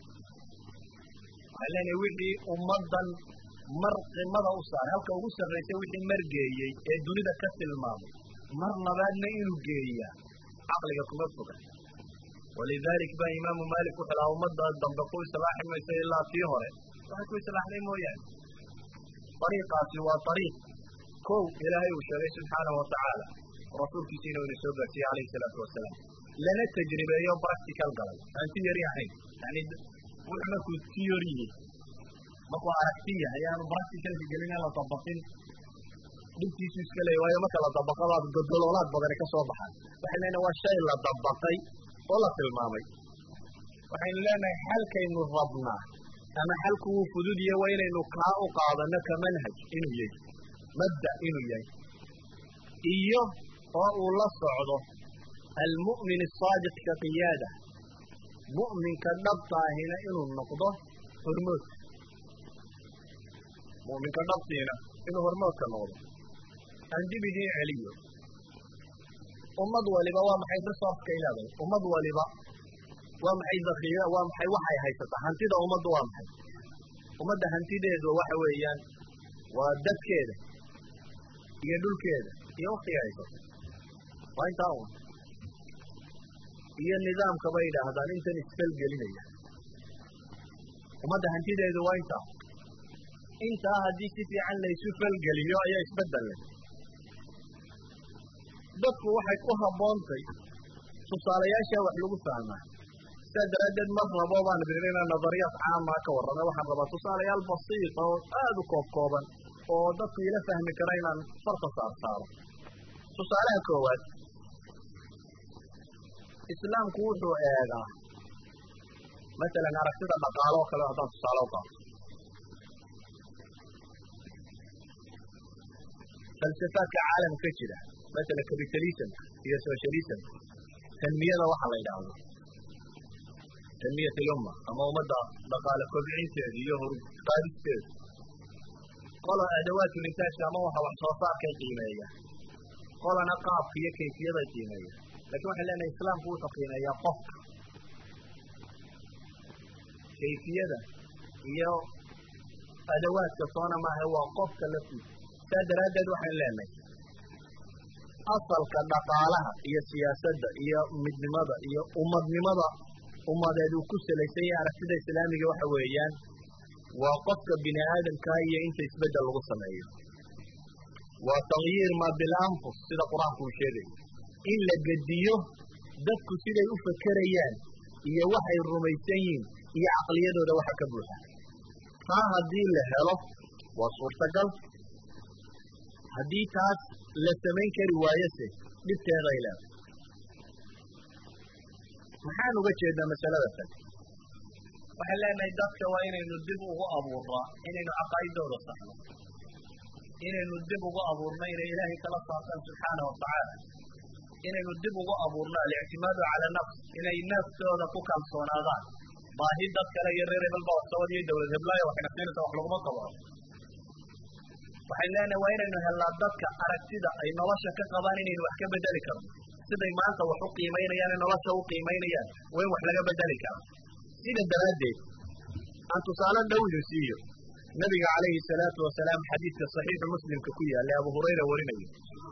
waxaan leenahay wixii ummaddan mar qimada u saaray halka ugu sarraysay wixii margeeyey ee dunida ka tilmaamay mar labaadna inuu geeyaa caqliga kuma foga walidalik baa imaamu maalik wuxuu lahaa ummadda dambe ku islaaxi mayso ilaa tii hore waxay ku islaaxday mooyaane ariiqaasi waa ariiq kow ilaahay uu sheegay subxaanahu watacaala rasuulkiisiina ina soo gaarsiiyey calayhi salaatu wasalaam lana tajribeeyo practical galay aan si yari ahayn yani wuxuu markuu theory markuu aragti yahay aanu practicalka gelin aan la dabaqin dhibtiisu iska leeya waayo marka la dabaqadaad godoloolaad badani ka soo baxaan waxay leenahay waa shay la dabaqay oo la tilmaamay waxaynu leenahay xalkaynu rabnaa ama xalku wuu fududiya waa inaynu kaa u qaadano ka manhaj inuu yahay mabda inuu yahay iyo oo uu la socdo almu'min asaadiq ka qiyaada mu'minka dhabtaahina inuu noqdo hormood mu'minka dhabtiina inuu hormoodka noqdo aan dib idiin celiyo ummad waliba waa maxay resourceka ilaaday ummad waliba waa maxay dakiira waa maxay waxay haysataa hantida ummaddu waa maxay ummadda hantideedu waxa weeyaan waa dadkeeda iyo dhulkeeda iyo waktiga haysato waa intaa un iyo nidaamka bay idhaahdaan intan isfalgelinaya ummadda hantideedu waa intaa haddii si fiican laysu falgeliyo ayaa isbeddel leh dadku waxay ku habboontay tusaalayaasha wax lagu fahmaa sidaa daraaddeed mar rabo baan idin inaan nadariyaad caamaa ka warrama waxaan rabaa tusaalayaal basiita oo aada u kooban oo dadku ila fahmi kara inaan farta saaro tusaalaha koowaad islaamku wuxuu eegaa masalan aragtida dhaqaalo oo kale haddaan tusaale u qaato falsafaadka caalamka ka jira masalan capitalism iyo socialism tanmiyada waxa la yidhaahdo tanmiyat ilumma ama ummadda dhaqaale kobcinteeda iyo horqaadisteeda qola adawaatu lintaajka ama waxa wax soo saarkay qiimeeya qolana qaabka iyo kayfiyada qiimeeya laakiin waxaan leenahay islaamku wuxuu qiimeeyaa qofka kayfiyada iyo adawaadka soona maaha waa qofka laftiisa saa daraaddeed waxaan leenahay asalka dhaqaalaha iyo siyaasadda iyo midnimada iyo ummadnimada ummadeed uu ku salaysan yahay aragtida islaamiga waxa weeyaan waa qofka bini aadamkaa iyo inta isbeddel lagu sameeyo waa takyiir maa bilanfus sida qur-aanku uu sheegayo in la gediyo dadku siday u fakerayaan iyo waxay rumaysan yihiin iyo caqliyadooda waxa ka buuxa taa haddii la helo waa suurtagal haddii taas la samayn kari waayose dhibteeday leedahay maxaan uga jeednaa masalada tan waxaan leenahay dadka waa inaynu dib ugu abuurnaa inaynu caqaa'idooda saxno inaynu dib ugu abuurno inay ilaahay kala saartaan subxaana watacaala inaynu dib ugu abuurno alictimaadu cala nafs inay naftooda ku kalsoonaadaan baahi dad kale iyo reer hebel baa waxsabad iyo dawlad heblaayo waxay nafsinaysa wax laguma qabao waxay leenahay waa inaynu helnaa dadka aragtida ay nolosha ka qabaan inaynu wax ka bedeli karno siday maanta wax u qiimaynayaan ee nolosha u qiimaynayaan waa in wax laga bedeli karo sida daraaddeed aan tusaale dhow idin siiyo nabiga calayhi salaatu wasalaam xadiidka saxiixu muslimka ku yaalla abu hurayra warinayo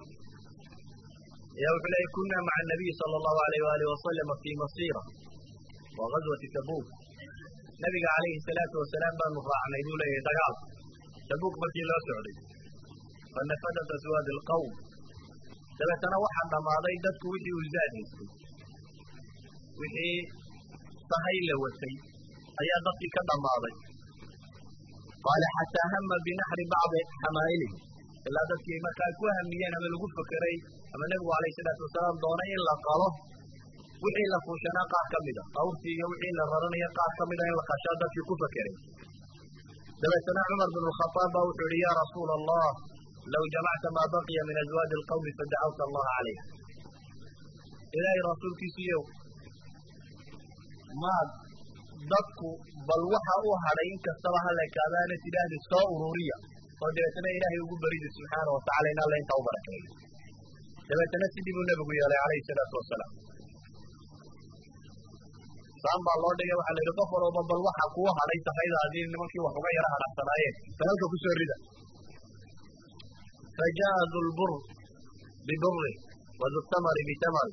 ayaa wuxuu leeyay kunna maca anabiyi sala allahu alayh waalihi wasalama fii masiira waa gazwati tabuuk nabiga calayhi salaatu wasalaam baanu raacnay buu leeyahay dagaal tabuuk markii loo socday fanafadat aswaad alqawm dabeetana waxaa dhammaaday dadku wixii uu zaad haystay wixii sahay la watay ayaa dadkii ka dhammaaday qaala xataa hama binaxri bacdi xamaa'ilihi ilaa dadkii markaa ku hamiyeen ama lagu fekeray ama nebigu calayhi salaatu wasalaam doonay in la qalo wixii la fuushanaa qaar ka mida awrtii iyo wixii la raranayo qaar ka mida in la qashaa dadkii ku fekeray dabeetana cumar bn alkhadaab baa wuxuu yihi yaa rasuula allah low jamacta maa baqiya min azwaaji alqawmi fadacawta allaha calayha ilaahay rasuulkiisiiyow maad dadku bal waxa u hadhay in kastaba halekaadaana tidhaahdi soo ururiya oo dabeetana ilaahay ugu baridi subxaana watacala in alla intaa u barakeeyo dabeetana sidii buu nebigu yeelay calayhi salaatu wasalaam saan baa loo dhigay waxaa la yidhi qof walooba bal waxa kuu hadhay sahaydaadii nimankii wax uga yara hadhacsanaayeen fahalka ku soo rida faja'a dulbur biburi waduttamari bitamari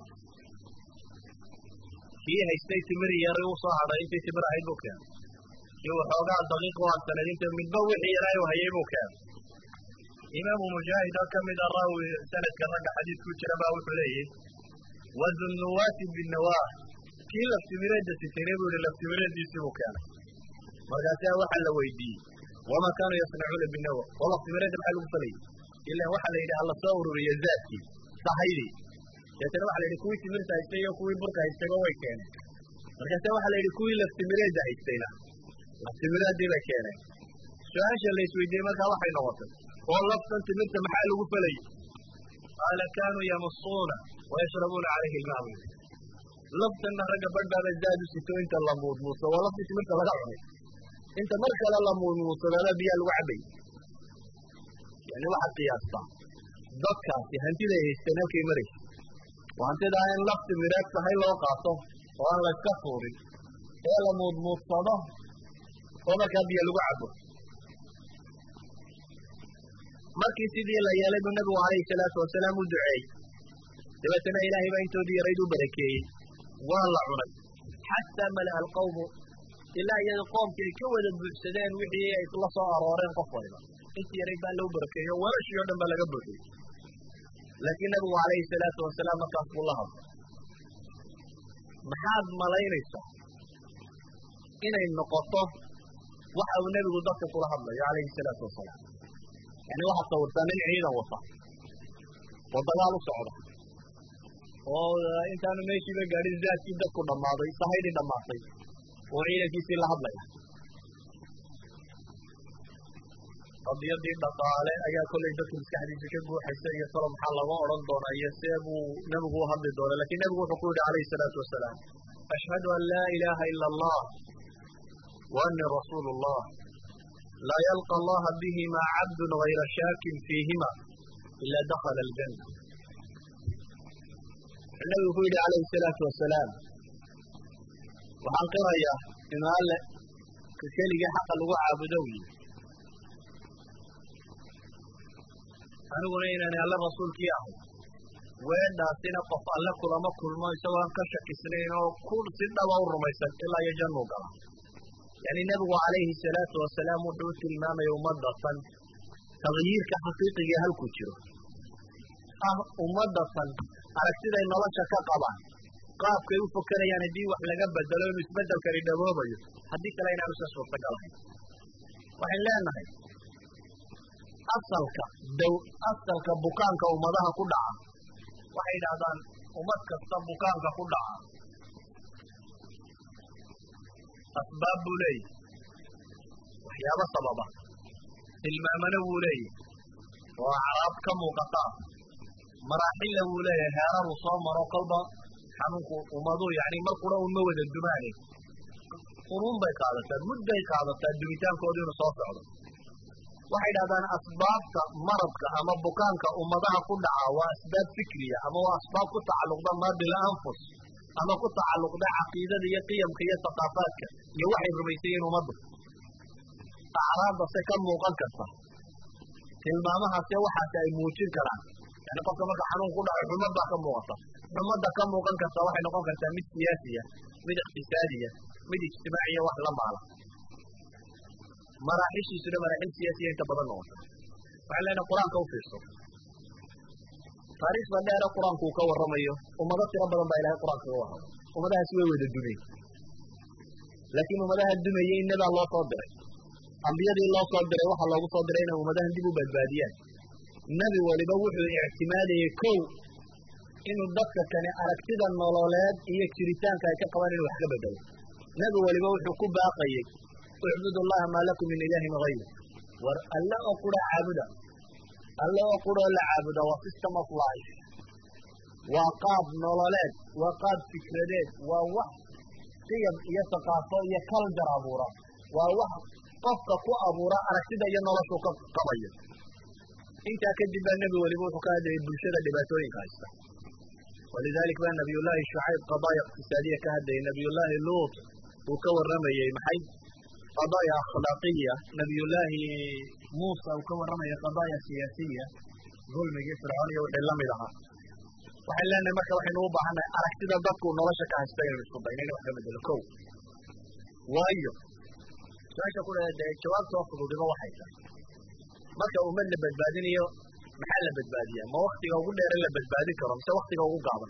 kii haystay timir yari u soo hadhay intii timir ahayd buu keenay kii waxoogaa daqiiq u harsaneed inta midba wixii yaraa u hayay buu keenay imaamu mujaahid oo ka mida raawi sanadka ragga xadiidku jira baa wuxuu leeyahy wadunnuwaati binnawaah kii laftimireedda sitayna buu yihi laftimireeddiisii buu keenay markaasaa waxaa la weydiiyey wamaa kaanuu yasnacuuna binawa oo laftimireedda maxaa lagu falayay ilaan waxaa la yidhi alla soo ururiya zaadkii sahaydii deetana waxa la yidhi kuwii timirta haystay iyo kuwii burka haystayba way keeneen markaasaa waxaa la yidhi kuwii laftimireedda haystayna laftimireeddii bay keeneen su-aasha la isweydiiyey markaa waxay noqotay oo laftan timirta maxaa lagu falayay qaala kaanuu yamusuuna wayashrabuuna calayhi ilmaa laftanna ragga badhbaaba zaad u sito inta la muudmuuso waa laftii timirta laga cunay inta mar kale la muudmuusadaaba biyaa lagu cabay yani waxaad qiyaastaa dadkaasi hantiday haysteen halkay maraysa oo hantidaa in lafti mireed sahay loo qaato oo aan layska fuurin ee la muudmuudsado oo markaa biyo lagu cabo markii sidii la yeelay buu nabigu calayhi salaatu wasalaam u duceeyey dabeetana ilaahay baa intoodii yarayd u barakeeyey waa la cunay xataa mala'a alqawmu ilaa iyada qoomkii ay ka wada buuxsadeen wixii ay la soo arooreen qof waliba intii yarayd baa loo barakeeyo walashii o dhan baa laga buuxiyey laakiin nabigu calayhi salaatu wasalaam markaas buu la hadlay maxaad malaynaysaa inay noqoto waxa uu nebigu dadka kula hadlayo calayhi salaatu wasalaam yani waxaad sawirtaa nin ciidan wata oo dagaal u socda oo intaanu meeshiiba gaadhin zaadkii dadku dhammaaday sahaydii dhammaatay oo ciidankiisii la hadlaya qadiyadii dhaqaale ayaa kollay dadku maskaxdiisa ka guuxaysa iyo talo maxaa laga odhan doonaa iyo see buu nebigu u hadli doona lakin nebigu wuxuu ku yidhi calayhi salaatu wasalaam ashhadu an laa ilaaha ila allah wa annii rasuulu llah لا يلقى الله بهما عبد غير شاك فيهما إلا دخل الجنة. النبي يقول عليه الصلاة والسلام وعن قرية إن قال كلي حق الوعى عبدوي أنا ورينا أن الله رسول كياه وين داسنا قف الله كل ما كل ما يسوى كشك سنين وكل سنة ورميسا إلا يجنوا قال يعني النبي عليه الصلاة والسلام وحوث الإمام يوم الضفن تغيير كحقيقي هل كتير ومضفن على كده إن الله شكا طبعا قاب كيف فكر يعني دي وحلا قبل دلوه يتبدل كريدا بابا حديث لا ينعرس أسوأ تقالها وحين لا نهي أصلك بكانك ومضاها كلها وحين أدان ومدك بكانك كلها أسباب لي وحياب سببا المأمن لي وأعراب كموقتا مراحل لي هارا وصام مراقبة حنوك ومضو يعني مرقنا ونمود الدماني قرون بيقادة مد بيقادة الدميتان كودين صوصة وحيد هذان أسبابك مرضك أما بكانك ومضاها كلها وأسباب فكرية أما أسباب تعلق ما بالأنفس أما تعلق عقيدة هي قيم هي ثقافاتك يوحي الرميسيين ومضر أعراض سكن موقنكسة tilmaamaha se waxa ay muujin karaan yani qofka marka xanuun ku dhaco xumada ka muuqata xumada ka muuqan karta waxay noqon kartaa mid siyaasiya mid iqtisaadiya mid ijtimaaciya wax la maala maraaxishiisuna maraaxil siyaasiya inta badan noqota waxaa leena quraanka u fiirso taariikhda dheer quraanku ka warramayo ummado tiro badan baa ilaahay quraanka uga warramay ummadahaasi way wada dumeen laakiin ummadaha dumayay innada loo soo diray ambiyadii loo soo diray waxa loogu soo diray inay ummadahan dib u badbaadiyaan nabi waliba wuxuu ictimaadayay kow inuu dadka kale aragtida nololeed iyo jiritaanka ay ka qabaan inuu wax ka bedelo nabi waliba wuxuu ku baaqayay ucbudullaha maa lakum min ilaahin ghayru war alla oo qura caabuda alla oo qura la caabuda waa system of life waa qaab nololeed waa qaab fikradeed waa wax qiyam iyo thaqaafo iyo culture abuura waa wax qofka ku abuura aragtida iyo noloshu ka qabayo inta kadib nabi waliba wuxuu ka hadlayay bulshada dhibaatooyinka haysta ولذلك بقى نبي الله شعيب قضايا اقتصادية كهدي نبي الله لوط وكورمي محي قضايا أخلاقية نبي الله موسى وكورمي قضايا سياسية ظلم فرعوني وحلم لها وحلنا مكة وحنوبة عنا أركتنا ضدك ونرشك هستير بالصبعين وحكمد الكو وأيو سواء يقول هذا الجواب توفقوا بما وحيدا مكة أمن بدبادينيو محل بدبادية ما وقتي أقول لي إلا بدبادي كرم سو وقتي أقول قابل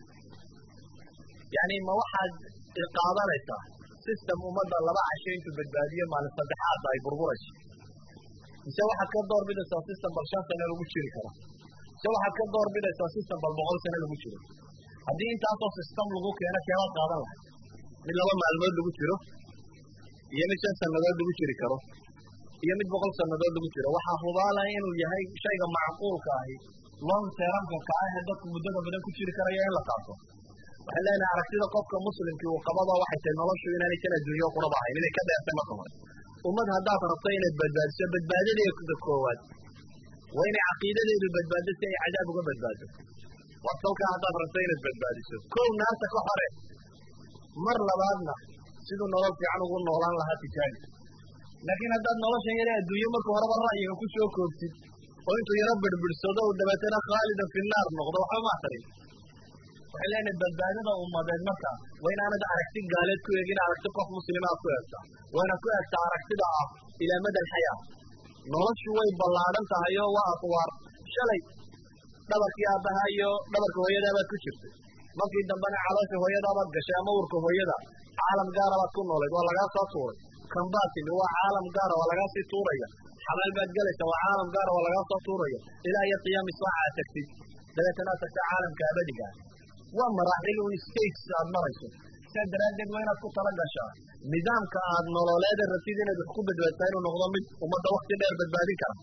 يعني ما واحد القاضي ليسا سيستم ومدى الله بقى عشان في بدبادية مع الاستدحاء باي بربورش سو واحد كدور بدا سو سيستم برشان سنة لو مشيري كرم سو واحد كدور بدا سو سيستم بالبغول سنة لو مشيري هذه انت أصلا سيستم لغوك هنا كيرا قاضي لها من لما معلومات لو مشيرو يمي سنة لو مشيري كرم يمد بقول سنة دول بجرا وحافظاله إنه يهاي شيء معقول كاهي لون سيران كاهي هذا مدة بدنا كتير كرايا إلا قاطع وحلا أنا على كذا قفك مسلم كي وقبضة واحد تنظر شو إنني كنا الدنيا قربا هاي من كذا أسمع كمان ومن هذا فرطين البدباد سبدباد لي كذا كواد وين عقيدة لي البدباد سي عذاب وبدباد وصلك هذا فرطين البدباد كل ناس كحرة مرة بعدنا سيدو نرى في عنو قلنا والله لها تجاري لكن هذا النلاش يرى الدنيا ما كهرب الرأي وكل شيء كوتي وأنت يربي بالصدى ودبتنا خالدا في النار نقطة وحما خريج وحلين البلدان وما بين مكة وين أنا دعركتك قالت كوي جينا عركتك قف مسلمات كويتا وأنا كويتا عركتك إلى مدى الحياة نلاش شوي بلادن تهيو وأطوار شلي دبك يا بهايو دبك هو يدا بكشفت ما في دبنا على هو يدا بقشة مورك هو يدا عالم جارة بتكون نولد ولا جالس صورة كم باتي هو عالم جارة ولا جالس صورة حلال بيت جلس هو عالم جارة ولا جالس صورة إلى أي قيام الساعة تكتي بدأت ناسك عالم كأبدي جار وما راح يلون ستيتس أدمريسو تقدر أدق وين أكون تلقى شهر نظام كأد نولاد الرصيدين بتكون بدوتين ونظام ومدة وقت دير بدبادي كلام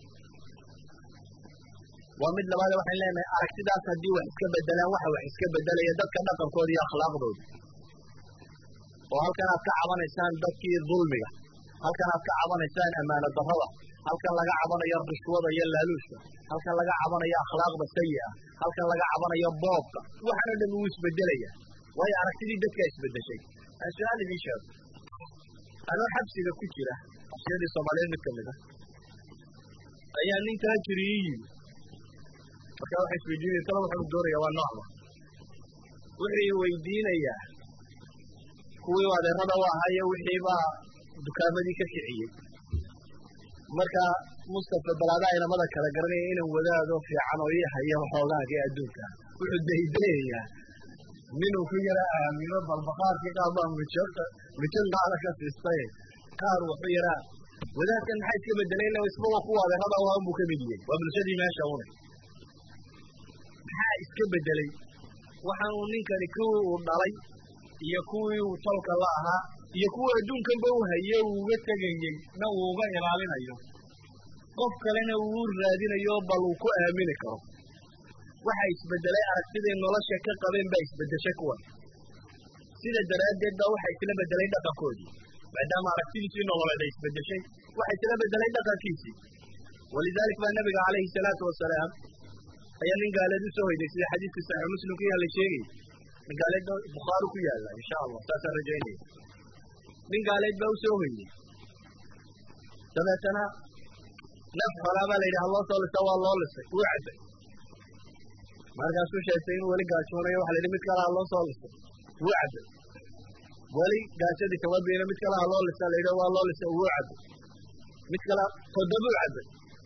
ومد لبعض واحد لما أركتدا سدي وحسك بدلا وحسك بدلا يدك كذا كودي أخلاق دود وهل كان كعبان إنسان بكي ظلمه halkan aad ka cabanaysaan amaano darrada, halkan laga cabanayo rishwada iyo laaluushka, halkan laga cabanayo akhlaaqda sayi'a, halkan laga cabanayo boobka, waxaana dhan wuu isbedelaya, waayo aragtidii dadkaa isbedeshay. aan su-aal idiin sheego, anoo xabsiga ku jira xabsiyadii soomaaliyeed mid ka mid ayaa nin taajiri ii yimi, markaa waxay isweydiinaya tala wuxuu doonaya waa noocma, wuxuu weydiinayaa kuwii adeerada u ahaayo wixiibaa dukaamadii ka kiciyey. marka Mustafa balaadaha inamada kala garanaya inaan wadaado fiican oo ii hayo waxoogaagii adduunka, wuxuu daydayayaa ninuu ku yara aamino balbaqaarkii qaabaa mijin qaada ka siistay qaar wuxuu yaraa wadaadkan maxay iska bedelayna isagoo kuwa adeerada u ahaan buu ka mid yahay, waa bulshadii meesha una maxaa iska bedelay waxaan uu ninkani kuwii uu dhalay iyo kuwii uu tolka la ahaa iyo kuwii adduunkanba u haye uu uga tegayey na uu uga ilaalinayo, qof kalena uu raadinayo bal uu ku aamini karo. waxa isbedelay aragtiday nolosha ka qabeen baa isbedeshay kuwan, sida daraaddeed baa waxa isla bedelay dhaqankoodii, maadaama aragtidiisii nololeed ay isbedeshay waxa isla bedelay dhaqankiisii. walidalik baa nabiga calayhi salaatu wasalaam ayaa nin gaaleed u soo hoyday sida xadiidka saxiix muslimka yaa la sheegay, nin gaaleed bukhaari ku yaalla insha allah saasaan rajaynaya. nin gaaleed baa u soo hoyday, dabeetana neef xoolaa baa la yidhi ha loo soo lisa, waa loo lisay, wuu cabbay. markaasuu sheegtay inuu weli gaajoonayo waxa la yidhi mid kale ha loo soo lisay, wuu cabbay. weli gaajadii kama biina, mid kale ha loo lisa la yidhi waa loo lisay, wuu cabbay. mid kale toddobuu cabbay.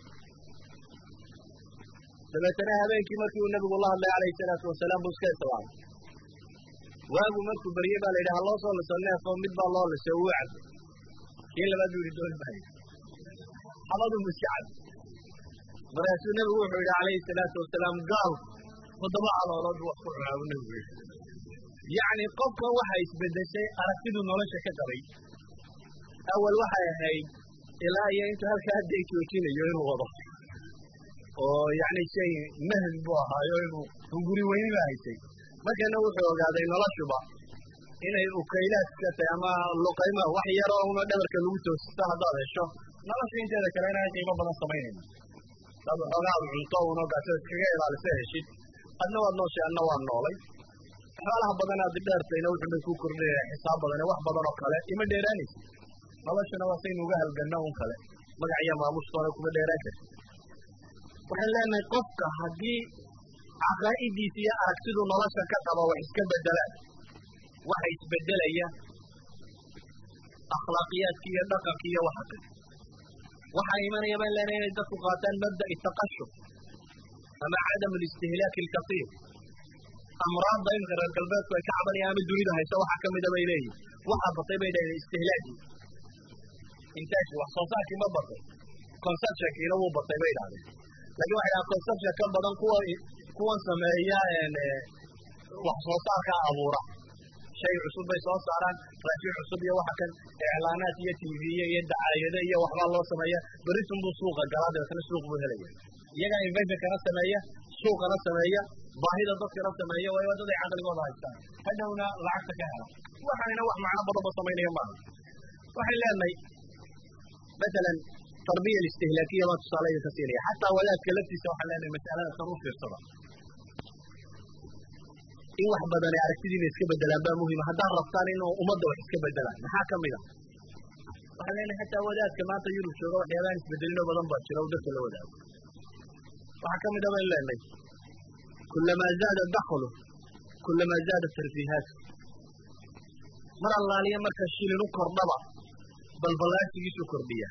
dabeetana habeenkii markii uu nabigu la hadlay calayhi salaatu wasalaam buu iska islaamay. waagu markuu baryey baa la yidhi ha loo soo liso neefoo mid baa loo lisay, wuu cabbay. kii labaad buu yidhi dooni maayo, xabaduu iska cabbay. markaasuu nabigu wuxuu yidhi calayhi salaatu wasalaam gaalku 7 caloolood buu wax ku cunaa buu nabigu yidhi. yacni qofkan waxa isbedeshay aragtiduu nolosha ka qabay. awal waxay ahayd ilaa iyo intuu halkaa hadday joojinayo inuu wado, oo yacni shay mahd buu ahaayo inuu hunguri weyni baa haysay. markana wuxuu ogaaday noloshuba inay ukaylaadka tahay ama luqayma wax yaroo una dhabarka lagu toosista haddaad hesho, nolosha inteeda kale inaan qiimo badan samaynayno. dad waxoogaa ad cunto unoo gaasada iskaga ilaalisa heshid, adna waad nooshay adna waa noolay. xoolaha badan aad dheertayna wuxuu bay kuu kordhinaya xisaab badan wax badan oo kale ima dheeraanaysa. noloshana waa saynu uga halganna un kale, magac iyo maamustoona kuma dheeraan karti. waxaan leenahay qofka haddii caqaa'idiisa iyo aragtidu nolosha ka qaba wax iska bedelaan, waxa isbedelaya akhlaaqiyaadki iyo dhaqanki iyo waxa kale. waxaa imanaya baan leenahay inay dadku qaataan mabda'i taqashuf ama cadam alistihlaaki alkasiir. amraadda imika reer galbeedku ay ka cabanayaan ama dunida haysa waxaa ka mida bay leeyihin waxaa batay bay dhahdeen istihlaakii, intaajki wax soo saarkii ma batay, consumptionkiina wuu batay bay dhahdeen. laakiin waxay dhahaan consumption ka badan kuwan sameeya wax soo saarka abuura shay cusub bay soo saaraan, raashin cusub iyo waxa kan iclaanaad iyo tv-ye iyo dacaayado iyo waxbaa loo sameeya, berisun buu suuqa galaa, dabeetana suuq buu helaya. iyagaa investmentkana sameeya, suuqana sameeya, baahida dadkana sameeya, waayo dad ay caqligooda haystaan, hadhowna lacagta ka hela. waxayna wax macno badanba samaynaya maaha. waxay leenahay masalan tarbiya alistihlaakiya baa tusaale idinka siinaya, xataa wadaadka laftiisa waxaan leenahay masalada tan u fiirsada. in wax badan ay aragtidiina iska bedelaan baa muhima haddaad rabtaan inuu ummadda wax iska bedelaan. maxaa ka mid a waxaan leenahay xataa wadaadka maanta yurub jooga waxyaabahan isbedelinoo badan baa jira o dadka la wadaago. waxaa ka mid a baynu leenahay kulamaa zaada daklu kulamaa zaada tarfiihaatu. mar allaaliya marka shilin u kordhaba balballaarsigiisu kordhiya.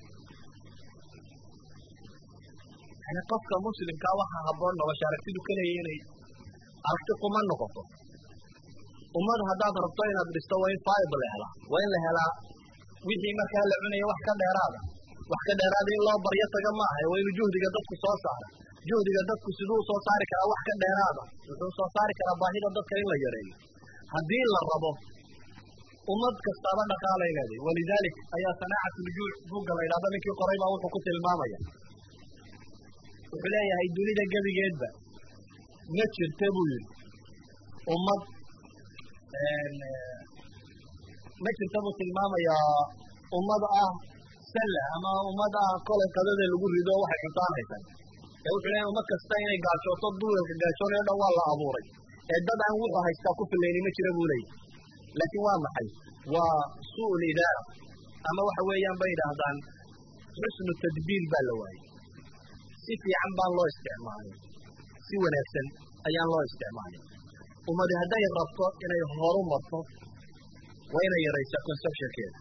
yani qofka muslimkaa waxaa habboon nolosha aragtidu ka leeya inay aragti kuma noqoto. ummad haddaad rabto inaad dhisto waa in fiber la helaa, waa in la helaa wixii markaa la cunaya wax ka dheeraada. wax ka dheeraada in loo baryo taga maaha, waa inuu juhdiga dadku soo saara. juhdiga dadku siduu soo saari karaa wax ka dheeraada, wuxuu soo saari karaa baahida dadka in la yareeyo. haddii la rabo ummad kastaaba dhaqaalay leedahay. walidalik ayaa sanaacatljuuc buugga la yidhahdo ninkii qoray baa wuxuu ku tilmaamaya, wuxuu leeyahay dunida gebigeedba ma jirta buu yidhi ummad ma jirta buu tilmaamayaa ummada salla ama ummada kolay qadada lagu rido waxay cuntaanaysan wuxuu leeyahay ummad kasta inay gaajooto duulka gaajoonayo dhan waa la abuuray dad aan wuxuu haystaa ku filayni ma jira buu leeyahay laakiin waa maxay waa su'ul idaara ama waxa weeyaan bay yidhaahdaan xusnu tadbiir baa la waayey si fiican baan loo isticmaalay si wanaagsan ayaan loo isticmaalay ummadi hadday rabto inay horu marto waa inay yaraysaa consumptionkeeda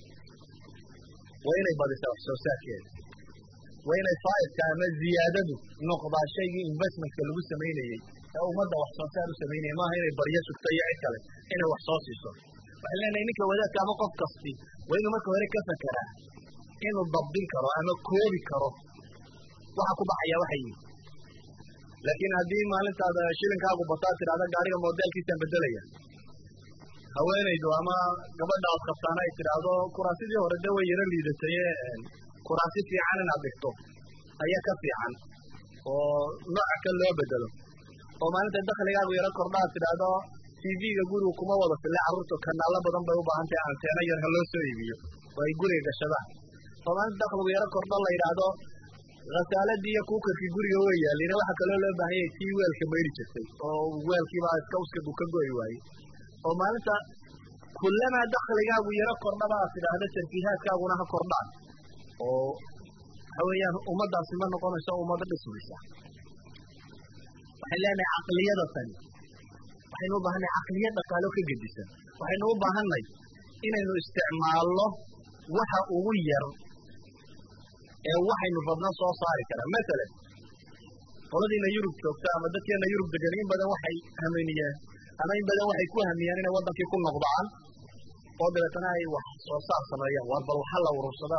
waa inay badisaa wax soo saarkeeda waa inay faa'idka ama ziyaadadu noqdaa shaygii investmentka lagu samaynayey ee ummadda wax soo saar u samaynaya maaha inay baryo sugto iyo cid kale inay wax soo siiso waxaan leenahay ninka wadaadka ama qof kasti waa inuu marka hore ka fakeraa inuu dabdin karo ama koobi karo waxa ku baxaya waxay yihin laakiin haddii maalintaada shilinkaagu bataa tidhahda gaariga modelkiisaan bedelaya haweenaydu ama gabadha aad qabtaana ay tidhaahdo kuraasidii hore de way yaro liidataye kuraasi fiican inaad dhigto ayaa ka fiican oo nooca kan loo bedelo oo maalinta dakhligaagu yaro kordha aad tidhaahdo tv-ga gurigu kuma wada fille carruurta kanaalo badan bay u baahan tahay anteeno yar ha loo soo iibiyo oo ay guriga gashadaan oo maalinta dakhligu yaro kordho la yidhaahdo khasaaladii iyo kuukarkii guriga way yaalina waxa kaloo loo baahan yahay tii weelka mayri jirtay oo weelkiibaa iska uskagu ka go'i waayey oo maalinta kullamaa dakhligaagu yaro kordhaba aad tidhaahdo tarfiihaadkaaguna ha kordhaan oo waxa weeyaan ummaddaasi ma noqonayso ummado dhismaysa waxay leenahay caqliyada tani waxaynu u baahanay caqliyad dhaqaalo ka gedisan waxaynu u baahanay inaynu isticmaalno waxa ugu yar ee waxaynu badna soo saari karaa masalan qoladiina yurub joogta ama dadkeena yurub degan in badan waxay hameyniyeen ama in badan waxay ku hamiyeen inay waddankii ku noqdaan oo dabeetana ay wax soo saar sameeyaan war bal waxa la urursadaa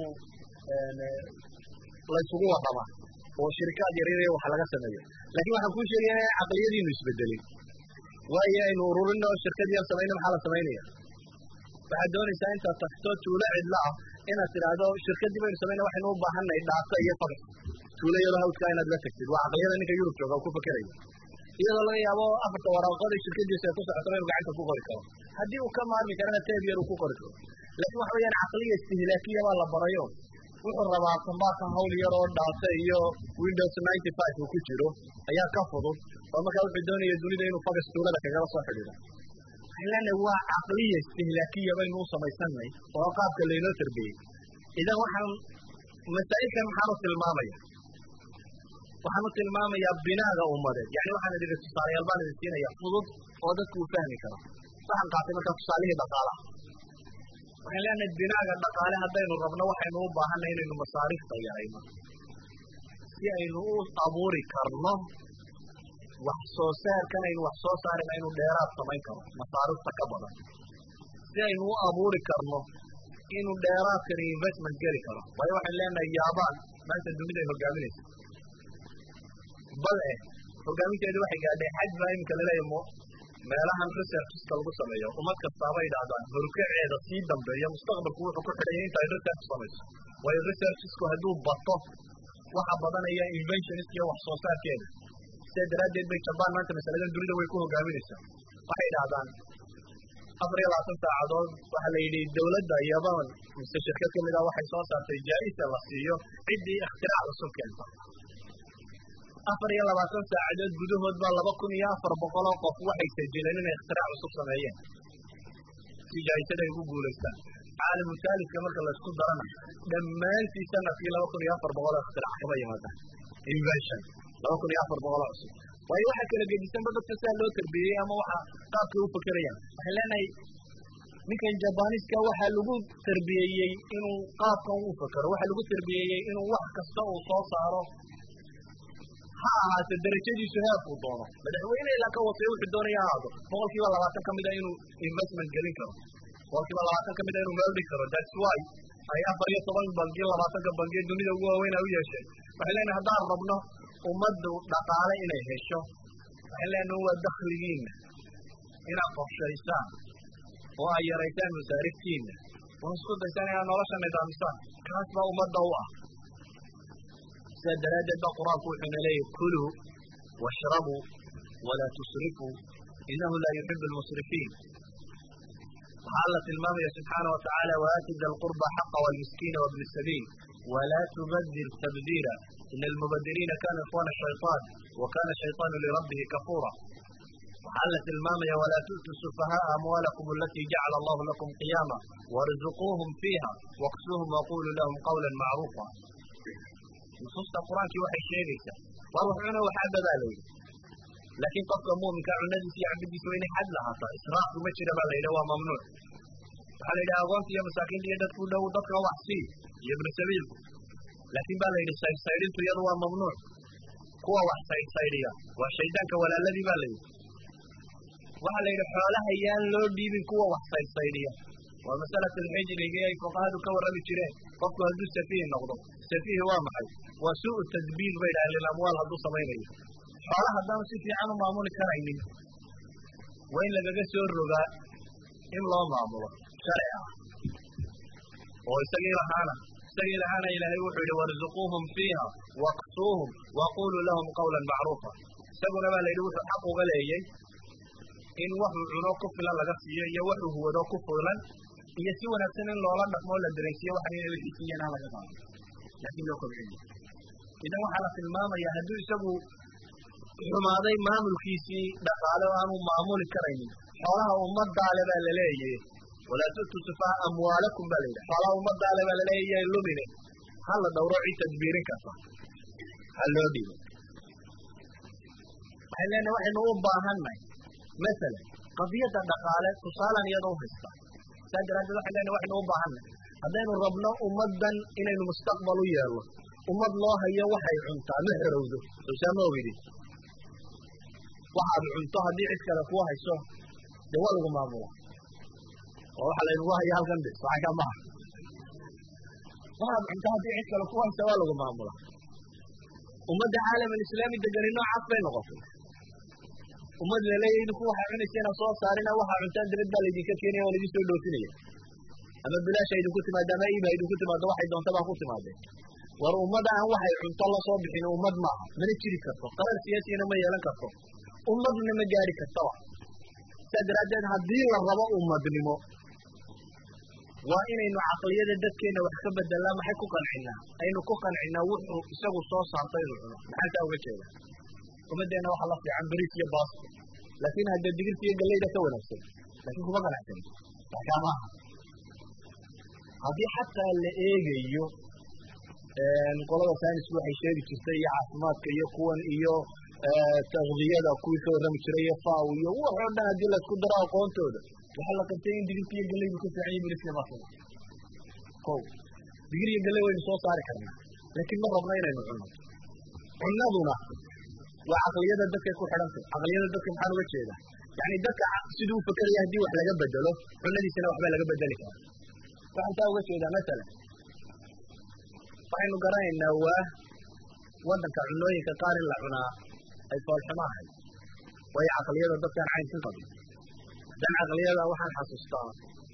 laysugu warramaa oo shirikaad yaryar wax laga sameeyo laakiin waxaan kuu sheegaya inay caqliyadiinu isbedelin waayo aynu ururinno shirkad yar samayno maxaa la samaynaya waxaad doonaysaa intaad tagto tuulo cidla ah inaad tidhaahdo shirkaddii baynu samayna waxaynu u baahanay dhaata iyo fadhi tuulo iyadoo hawdkaa inaad la tagtid waa caqliyada ninka yurub jooga ku fakeraya iyadoo laga yaabo afarta waraaqood shirkadiisa ay ku socoto inuu gacanta ku qori karo haddii uu ka maarmi karana teeb yar uu ku qori karo laakiin waxa weeyaan caqliya istihlaakiya baa la barayo wuxuu rabaa sambaarkan hawl yar oo dhaata iyo windows 95 uu ku jiro ayaa ka fudud oo markaa wuxuu doonaya dunida inuu fadhis tuulada kagala soo xidhiidho waxay leenahay waa caqliya istihlaakiya baynu u samaysanay oo qaabka laynoo tarbiyey idan waxaan masaa'ilkan maxaanu tilmaamaya waxaanu tilmaamayaa binaaga ummadeed yani waxaan idhi tusaalayaal baan idin siinaya fudud oo dadku uu fahmi karo waxaan qaatay markaa tusaalihii dhaqaalaha waxaan leenahay binaaga dhaqaale haddaynu rabno waxaynu u baahanay inaynu masaariifta yarayno si aynu u abuuri karno wax soo saarkan aynu wax soo saarayna aynu dheeraad samayn karo masaariifta ka badan si aynu u abuuri karno inuu dheeraadkani investment geli karo waayo waxaan leenahay yaabaan maanta dunida ay hogaaminaysa bal hogaaminteedu waxay gaadhay xaj baa iminka laleeyahay meelahan researcheska lagu sameeyo ummad kastaaba yidhaahdaan horukaceeda sii dambeeya mustaqbalku wuxuu ku xidhaya inta ay research samayso waayo researchesku hadduu bato waxa badanaya inventionist iyo wax soo saarkeeda sidaa daraaddeed bay jabaan maanta masaladan dunida way ku hogaaminaysaa waxay yidhaahdaan 24 saacadood waxaa la yidhi dawladda yaban mise shirkad ka mid ah waxay soo saartay jaa-isa la siiyo ciddii ikhtirac cusub keenta 24 saacadood gudahood baa 2400 oo qof waxay sajileen inay ikhtirac cusub sameeyeen si jaa-isada ay ugu guulaystaan caalamu taalidka marka laysku darana dhammaantii sanadkii 2400 ikhtirac kama yimaadaan invention 2400 cusub waayo waxa kala gedisanba dadka sidaa loo tarbiyey ama waxa qaabkay u fakerayaan waxaan leenahay ninkan jabaniska waxaa lagu tarbiyeeyey inuu qaabkan u fakero waxaa lagu tarbiyeeyey inuu wax kasta uu soo saaro ha ahaate darajadiisu heerkuu doono madaxweyne ilaa ka watay wuxuu doonaya ahaado 20% ka mida inuu investment gelin karo 20% ka mida inuu meel dhigi karo that's why ay 14 bangi 20 bangi dunida ugu waaweyn ay u yeesheen waxaan leenahay haddaan rabno ummaddu dhaqaale inay hesho waxaan leenahay waa dakhligiina inaad qorshaysaan oo ay yaraysaan masaariftiina oo isku daysaan inaad nolosha nidaamisaan kaas baa ummadda u ah sidaa daraaddeed baa qur-aanku wuxuuna leeyahy kuluu washrabuu walaa tusrifuu innahu laa yuxibu almusrifiin وحالة المامية سبحانه وتعالى وآت ذا القربى حقه والمسكين وابن السبيل ولا تبذر تبذيرا إن المبذرين كانوا إخوان الشيطان وكان الشيطان لربه كفورا. وحالة المامية ولا تؤتوا السفهاء أموالكم التي جعل الله لكم قياما وارزقوهم فيها واكسوهم وقولوا لهم قولا معروفا. نصوص القرآن كي وحي شيئا وروحنا وحاد ذلك لكن قفل مؤمن كانوا الناس يعبدي سويني حد لها إسراف ومشي ربا ليلة وممنوع. وحال إذا أغوانت يا مساكين ليدتكم له ضدك وحسي يبن سبيل لكن بقى ليلة سيدين يضوى ممنوع قوة وحسيد سيدية والشيطان ولا الذي بقى ليلة وحال إذا حوالها يان لو دي من قوة وحسيد سيدية ومسألة الحجر جاي فقهد كور أبي تشرين قفل هدو السفيه النقضة السفيه وامحي وسوء التدبير بين أهل الأموال هدو صميني حوالها دام سيفي عنه معمول كرعيني وإن لقى سور رغاء إن الله معموله شرعا ويستقيل هانا إلهي وحيد وارزقوهم فيها واقصوهم وقولوا لهم قولا معروفا. سبنا ما ليلوح الحق غليي إن وحو عنو كفلا لغسية يوحو هو دو كفلا يسيونا نفسنا لولا نقمول الدريسية وحنين الحسية نالا قطعا لكن لو كبعين إذا وحالة في الماما يهدو يسبو حماضي مام الكيسي دقالوا عنو معمول الكريمين حولها أمد دالبا لليه ولا تؤتوا سفهاء أموالكم بليل حولها أمد دالبا لليه اللبنة هل دوروعي تدبيرك هل لو دي لأنه واحد نوبا هنمي مثلا قضية الدقالة تصالا يدوه فسطا ساجر هذا الواحد لأنه واحد نوبا هنمي هذين ربنا أمدا إن المستقبل يالله أمد الله هي وحي عنتا نهروزه تسامو بدي waxaad cunto hadii cid kale ku hayso waa lagu maamulo oo waxa la yiraahdo halkan dhis waxa ka ma waxaad cunto hadii cid kale ku hayso waa lagu maamulo ummadda caalamka islaami degan noocaas bay noqotay ummadda leeyahay ku waxa cunaysa soo saarina waxa cuntaan dibad baa idinka keenay oo lagu soo dhoofinaya ama bilaashay idinku timaada ama iibay idinku timaada waxay doontaa ku timaadeen war ummadda aan waxay cunto la soo bixin ummad ma mana jiri karto qaran siyaasiina ma yeelan karto ummadna ma gaari karto sadraadeed hadii la rabo ummadnimo waa inaynu aqliyada dadkeena wax ka bedelaan maxay ku qancinaa aynu ku qancinaa wuxuu isagu soo saartay inuu cuno maxay taa uga jeedaa ummadeena waxa la fiican bariis iyo baasto laakiin hadda digirta iyo galleyda ka wanaagsan laakiin kuma qanacsan taxkaamaha hadii xataa la eegayo qolada saynis waxay sheegi jirtay iyo caafimaadka iyo kuwan iyo تغذية كوي كورم شرية فاوية وحنا هذه لا تقدر أقونتوده وحلا كنتين دقيقة يقلي بكل عين بالإسلام أصلا كو دقيقة يقلي وين صوت صارك هنا لكن مرة بغينا نعلم عنادنا وعقلية الدكة يكون حرمته عقلية الدكة محارة وجهه يعني الدكة سدوا فكر يهدي وحلا جبدله عندي سنة وحلا جبدلك فأنت وجهه مثلا فإنه قرأنا وانك عنوي كقارن لعنا أي صالحناها وهي عقلية ضد كان عين تنقضي دان عقلية وحن حسستان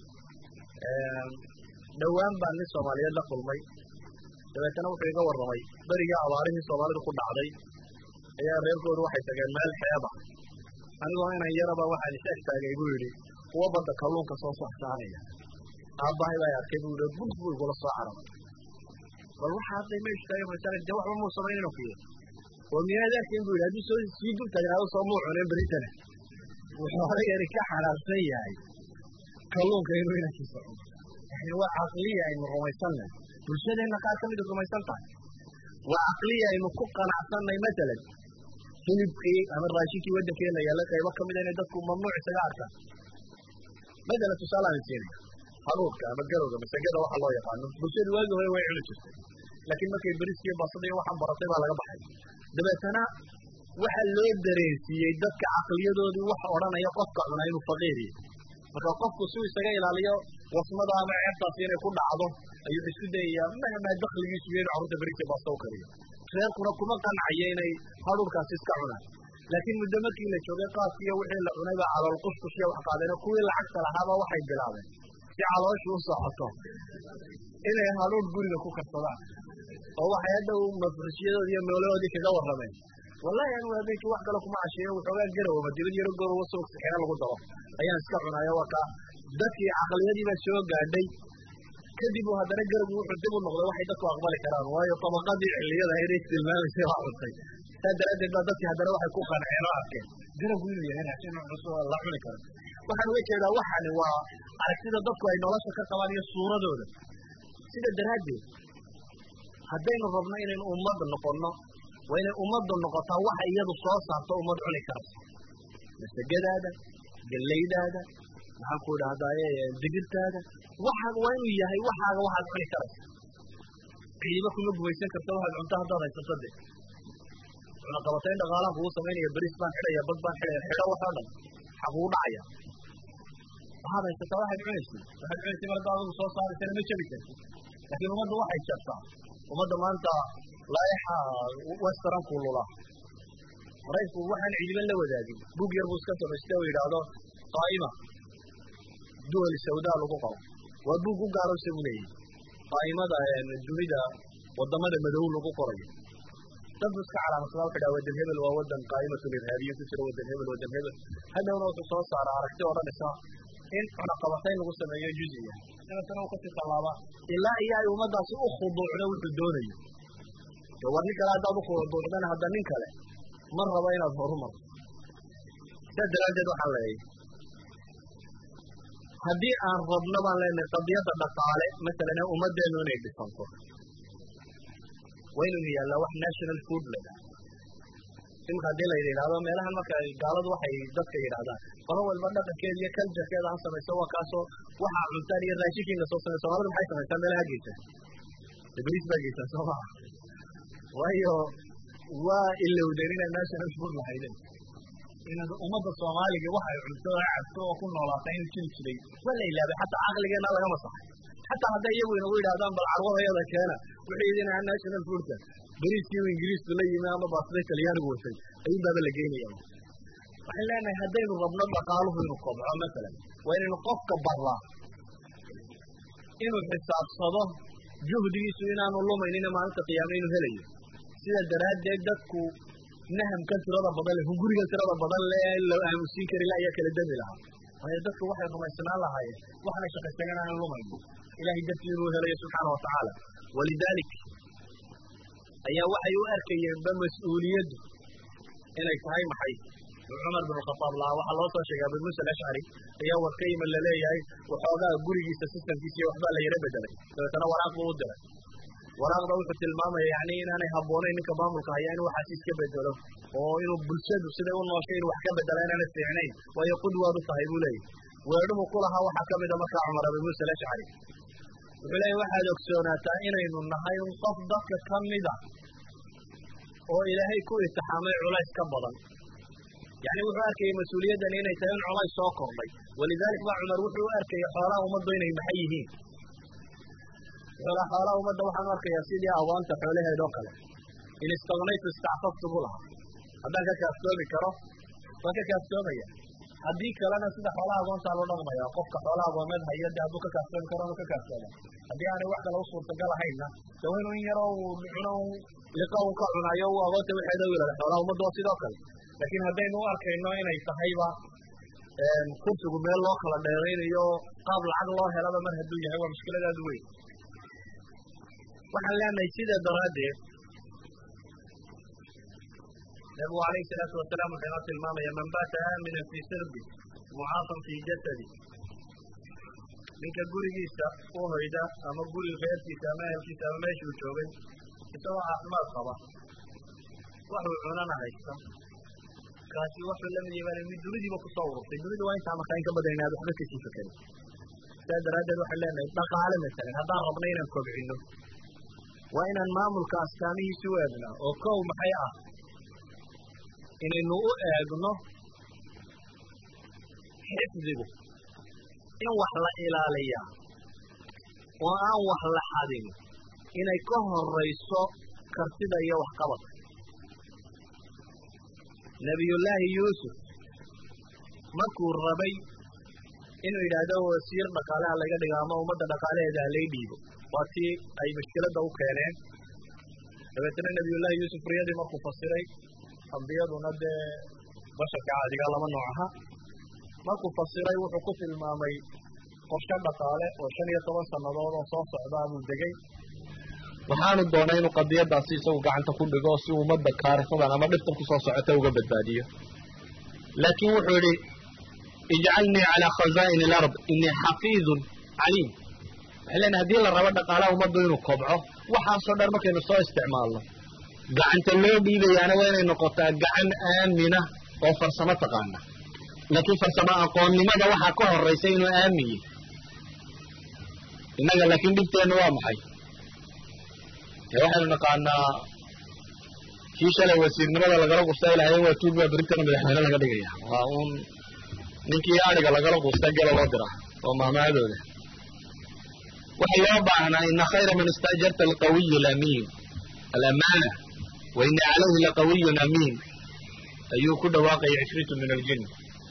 دوام بان الصومالية لقل مي دبيتنا وحي قور رمي بريقا عواريه الصومالية لقل عضي هي ريبكو روحي تقال مال حيابا أنا هنا يربا واحد يحتاج يقول لي هو بدا كلون كصوص حسانية أباهي لا يركبوا لبنسبوا يقول الصاحرة والوحى هذا ما يشتغل مثلا الجوع وموصلين فيه ومن هذا يقول هذه سيدو تجعل صموع عن بريتنا وحوالي يركح على السيئة كلهم كانوا هنا في الصعود يعني هو عقلية إنه رميسلنا والشيء إنه قال كميد رميسلنا وعقلية إنه كوكا نعصلنا مثلا هنبقي أما الراشيكي ودك هنا يلقى يوكا من أن يدكم ممنوع سجارته بدل تسأل عن السينة حروفك أما الجروزة مستجدة واحد الله يقعنه بصير الواجه هو يعلن جسد لكن ما كي بريسكي بصدي واحد برطيب على قبحي دبتنا waxa loo dareensiyay dadka aqliyadoodu wax oranaya qofka cunay inuu faqeeri marka qofku soo isaga ilaaliyo wasmada ama ceebtaas inay ku dhacdo ayuu isku dayaa ma dakhligiisu yeelo carruurta bariiska baasto kariyo reerkuna kuma qancaya inay hadurkaas iska cunaan laakiin muddo markii la joogay qaasiyo wixii la cunay baa calool qusqushiya wax qaadeen kuwii lacagta lahaaba waxay bilaabeen si calooshu u socoto inay haruur guriga ku karsadaan oo waxay hadda mafruushiyadooda iyo meelahoodii kaga warrameen والله أنا وهذيك واحد قالوا كم عشية وحوالي جروا بديل يرجعوا وصلوا سحنا لقوا ضرب أيام سكبنا يا وقع dadkii caqliyadii baa soo gaadhay kadib uu haddana garabku wuxuu dib u noqday waxay dadku aqbali karaan waayo tabaqadii xilliyada ahayd ay tilmaamaysay waa cuntay saa daraaddeed baa dadkii haddana waxay ku qanceen oo arkeen garabku inuu yahay raashin cusub oo la cuni karo waxaan uga jeedaa waxani waa aragtida dadku ay nolosha ka qabaan iyo suuradooda sida daraaddeed haddaynu rabno inaynu ummad noqonno waa inay ummaddu noqotaa waxa iyadu soo saarto ummad cuni karta masagadaada gallaydaada maxaan ku idhahdaaye digirtaada waxaaga waa inuu yahay waxaaga waxaad cuni karaysa ciiba kuma gumaysan karta waxaad cunto haddaad haysato de cunaqabatayn dhaqaalaan kugu samaynaya beriis baan xidhaya bad baan xidhaya xidho waxoo dhan maxaa kugu dhacaya waxaad haysataa waxaad cunaysa mar haddaad adigu soo saaraysana ma jabi kartid laakiin ummadda waxay jabtaa ummadda maanta laayaxa westernku lula maraykanku waxaan ciidiban la wadaagin bug yar buu iska samaystay oo yidhaahdo qaa'ima duwal sawdaa lagu qabo waa bug u gaaro isagu leeyahy qaa'imada dunida wadamada madow lagu qorayo dad iska calaamadsadaa wuxu dhaha wadan hebel waa wadan qaa'imatul irhaabiyin ku jira wadan hebel hadhowna wuxuu soo saara aragti odhanaysa in cunaqabatayn lagu sameeyo juziya dabeetana uu kasii tallaaba ilaa iyo ay ummaddaasi u khuduucdo wuxuu doonayo dee war nin kale haddaad u khuduucdana hadda nin kale ma rabo inaad horumarto saa daraaddeed waxaan leeyahay haddii aan rabno baan leenahay qadiyadda dhaqaale masalan ummaddeenu inay dhisanto waa inaynu yaallaa wax national food la yidhahda imika haddii la yidhahdo meelahan marka gaaladu waxay dadka yidhahdaan qolo walba dhaqankeeda iyo culturekeeda ha samayso waa kaasoo waxaa cuntaan iyo raashinkiina soo samay soomaalida maxay samaysaa meelaha geysa beriis baa geysaa soo maa waayo waa ilowdeen inay national food lahaydeen inaad ummadda soomaaliga waxay cunto oo cabto oo ku noolaatay inuu jiri jiray waa la ilaabay xataa caqligeenna laga masaxay xataa hadday iyagu inagu yidhahdaan bal carwadayada keena wixii idinaha national foodka beriiskii ingiriisku la yimi ama baasday talyaanigu watay ayuun baaba la geynaya waxaan leenahay haddaynu rabno dhaqaaluhu inuu kobco masalan waa inaynu qofka barraa inuu xisaabsado juhdigiisu inaanu lumaynina maalinta qiyaame inuu helayo sida daraaddeed dadku nahamkan tirada badan le hungurigan tirada badan le la aamusiin kari la ayaa kala dami lahaa waayo dadku waxay rumaysnaan lahaayeen waxanay shaqaysagan aanan lumayno ilahay dartii inuu helayo subxaana watacaala walidaalik ayaa waxay u arkayeenba mas-uuliyaddu inay tahay maxay cumar bin khataab lahaa waxaa loo soo sheegay abu muusa alashcari ayaa war ka yimid laleeyahay waxoogaa gurigiisa sistamkiisa iyo waxbaa la yaro bedelay dabeetana waraaq buu u diray waraaqda wuxuu tilmaamaya yani inaanay habboonayn ninka maamulka hayaa in waxaas iska bedelo oo inuu bulshadu siday u nooshay inuu wax ka bedela inaanay fiicnayn waayo qudwaad u tahay buu leeyahy weedhumu ku lahaa waxaa ka mida markaa cumar abu muusa alashcari wuxuu leeyahy waxaad ogsoonaataa inaynu nahay un qof dadka ka mida oo ilaahay ku itixaamay culays ka badan yani wuxuu arkayay mas-uuliyaddan inay tahay in culays soo kordhay walidalik ba cumar wuxuu u arkayay xoolaha ummaddu inay maxay yihiin xoolaha ummadda waxaan u arkayaa sidii awaanta xoolaheed oo kale in istagnaytu istacfaftu bu lahaa haddaan ka kaaftoomi karo waan ka kaaftoomaya haddii kalena sida xoolaha agoontaa loo dhaqmaya qofka xoolaha agoomeed haya de hadduu ka kaaftoomi karo anu ka kaaftooma haddii aanay wax kale u suurtagal ahaynna de waa inuu in yaroo cuno liqa un ka cunayo u agoonta waxeeda u yihahda xoolaha ummadda waa sidoo kale laakiin haddaynu u arkayno inay tahayba kursigu meel loo kala dheeraynayo qaab lacag loo helaba mar hadduu yahay waa mushkilad aad u weyn waxaan leenahay sidaa daraaddeed nabigu alayhi salaatu wasalaam wuxuu inoo tilmaamaya man baata aaminan fii sirbi mucaafan fii jasadi ninka gurigiisa u hoyda ama guri reerkiisa ama ehelkiisa ama meeshuu joogay isagoo caafimaad qaba waxuu cunana haysta kaasi wuxuu la mid yahay mid dunidiiba kusoo ururtay dunida waa intaa markaa in ka badan inaad waxba kasii fakarin sidaa daraaddeed waxaan leenahay dhaqaale masalan haddaan rabno inaan kobcino waa inaan maamulka astaamihiisi u eegnaa oo kow maxay ah inaynu u eegno xifdigu in wax la ilaaliyaa oo aan wax la xadin inay ka horayso kartida iyo waxqabadka nebiyullaahi yuusuf markuu rabay inuu yidhaahdo wasiir dhaqaaleha laga dhigo ama ummadda dhaqaalaheeda halay dhiibo waa tii ay mushkiladda u keeneen dabeetana nebiyullaahi yuusuf riyadii markuu fasiray ambiyaduna dee basharka caadiga lama nooc aha markuu fasiray wuxuu ku tilmaamay qorshe dhaqaale oo 15 sannadood oo soo socda buu degay waxaanu doonay inuu qadiyadaasi isagu gacanta ku dhigo si ummadda kaarifadan ama dhibtan ku soo socota uga badbaadiyo laakiin wuxuu yidhi ijcalnii calaa khazaa'ini alard innii xafiidun caliim waxay leenahay haddii la rabo dhaqaalaha ummaddu inuu kobco waxaasoo dhan markaynu soo isticmaalno gacanta loo dhiibayaana waa inay noqotaa gacan aamina oo farsamo taqaana laakiin farsamo aqoonnimada waxaa ka horraysa inuu aamiye innaga laakiin dhibteenna waa maxay dee waxaynu naqaanaa kii shalay wasiirnimada lagala quustaa ilahayen waa tuug baa berintana madaxweyne laga dhigaya waa uun ninkii adhiga lagala quustaa gela loo diraa oo maamaadooda waxay loo baahnaa ina khayra man istaajarta alqawiyu alamiin alamaana wa ina calayhi laqawiyun amiin ayuu ku dhawaaqaya cifriitu min aljin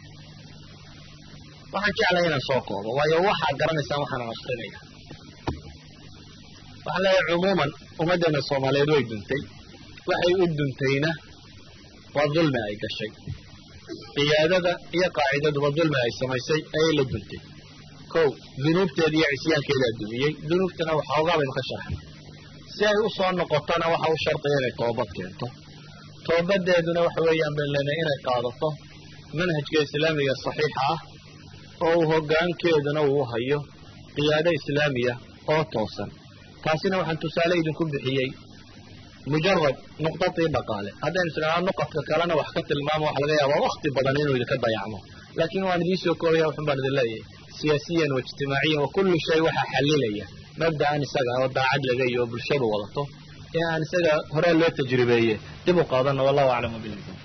waxaan jeclay inaan soo koobo waayo waxaad garanaysaan waxaan aqrinaya waxaan leeyahay cumuuman ummaddeena soomaaliyeed way duntay waxay u duntayna waa dulmi ay gashay qiyaadada iyo qaacidaduba dulmi ay samaysay ayay la duntay kow dunuubteeda iyo cisyaankeedaa dumiyey dunuubtana waxoogaa baynu ka sharxay si ay u soo noqotona waxa u shardiya inay toobad keento toobadeeduna waxa weeyaan bayn leenahay inay qaadato manhajka islaamiga saxiixa ah oo uu hoggaankeeduna uu hayo qiyaado islaamiya oo toosan taasina waxaan tusaale idinku bixiyey mujarad nuqdadii dhaqaale haddaynu isnaa nuqadka kalena wax ka tilmaamo waxa laga yaabaa wakti badan inuu idinka dayacmo laakiin waan idiin soo koobaya waxun baan idin leeyahay siyaasiyan wa ijtimaaciyan wa kullu shay waxaa xallilaya mabda'an isaga oo daacad laga iyo bulshadu wadato ee aan isaga hore loo tajribeeye dib u qaadano wallahu aclamu billah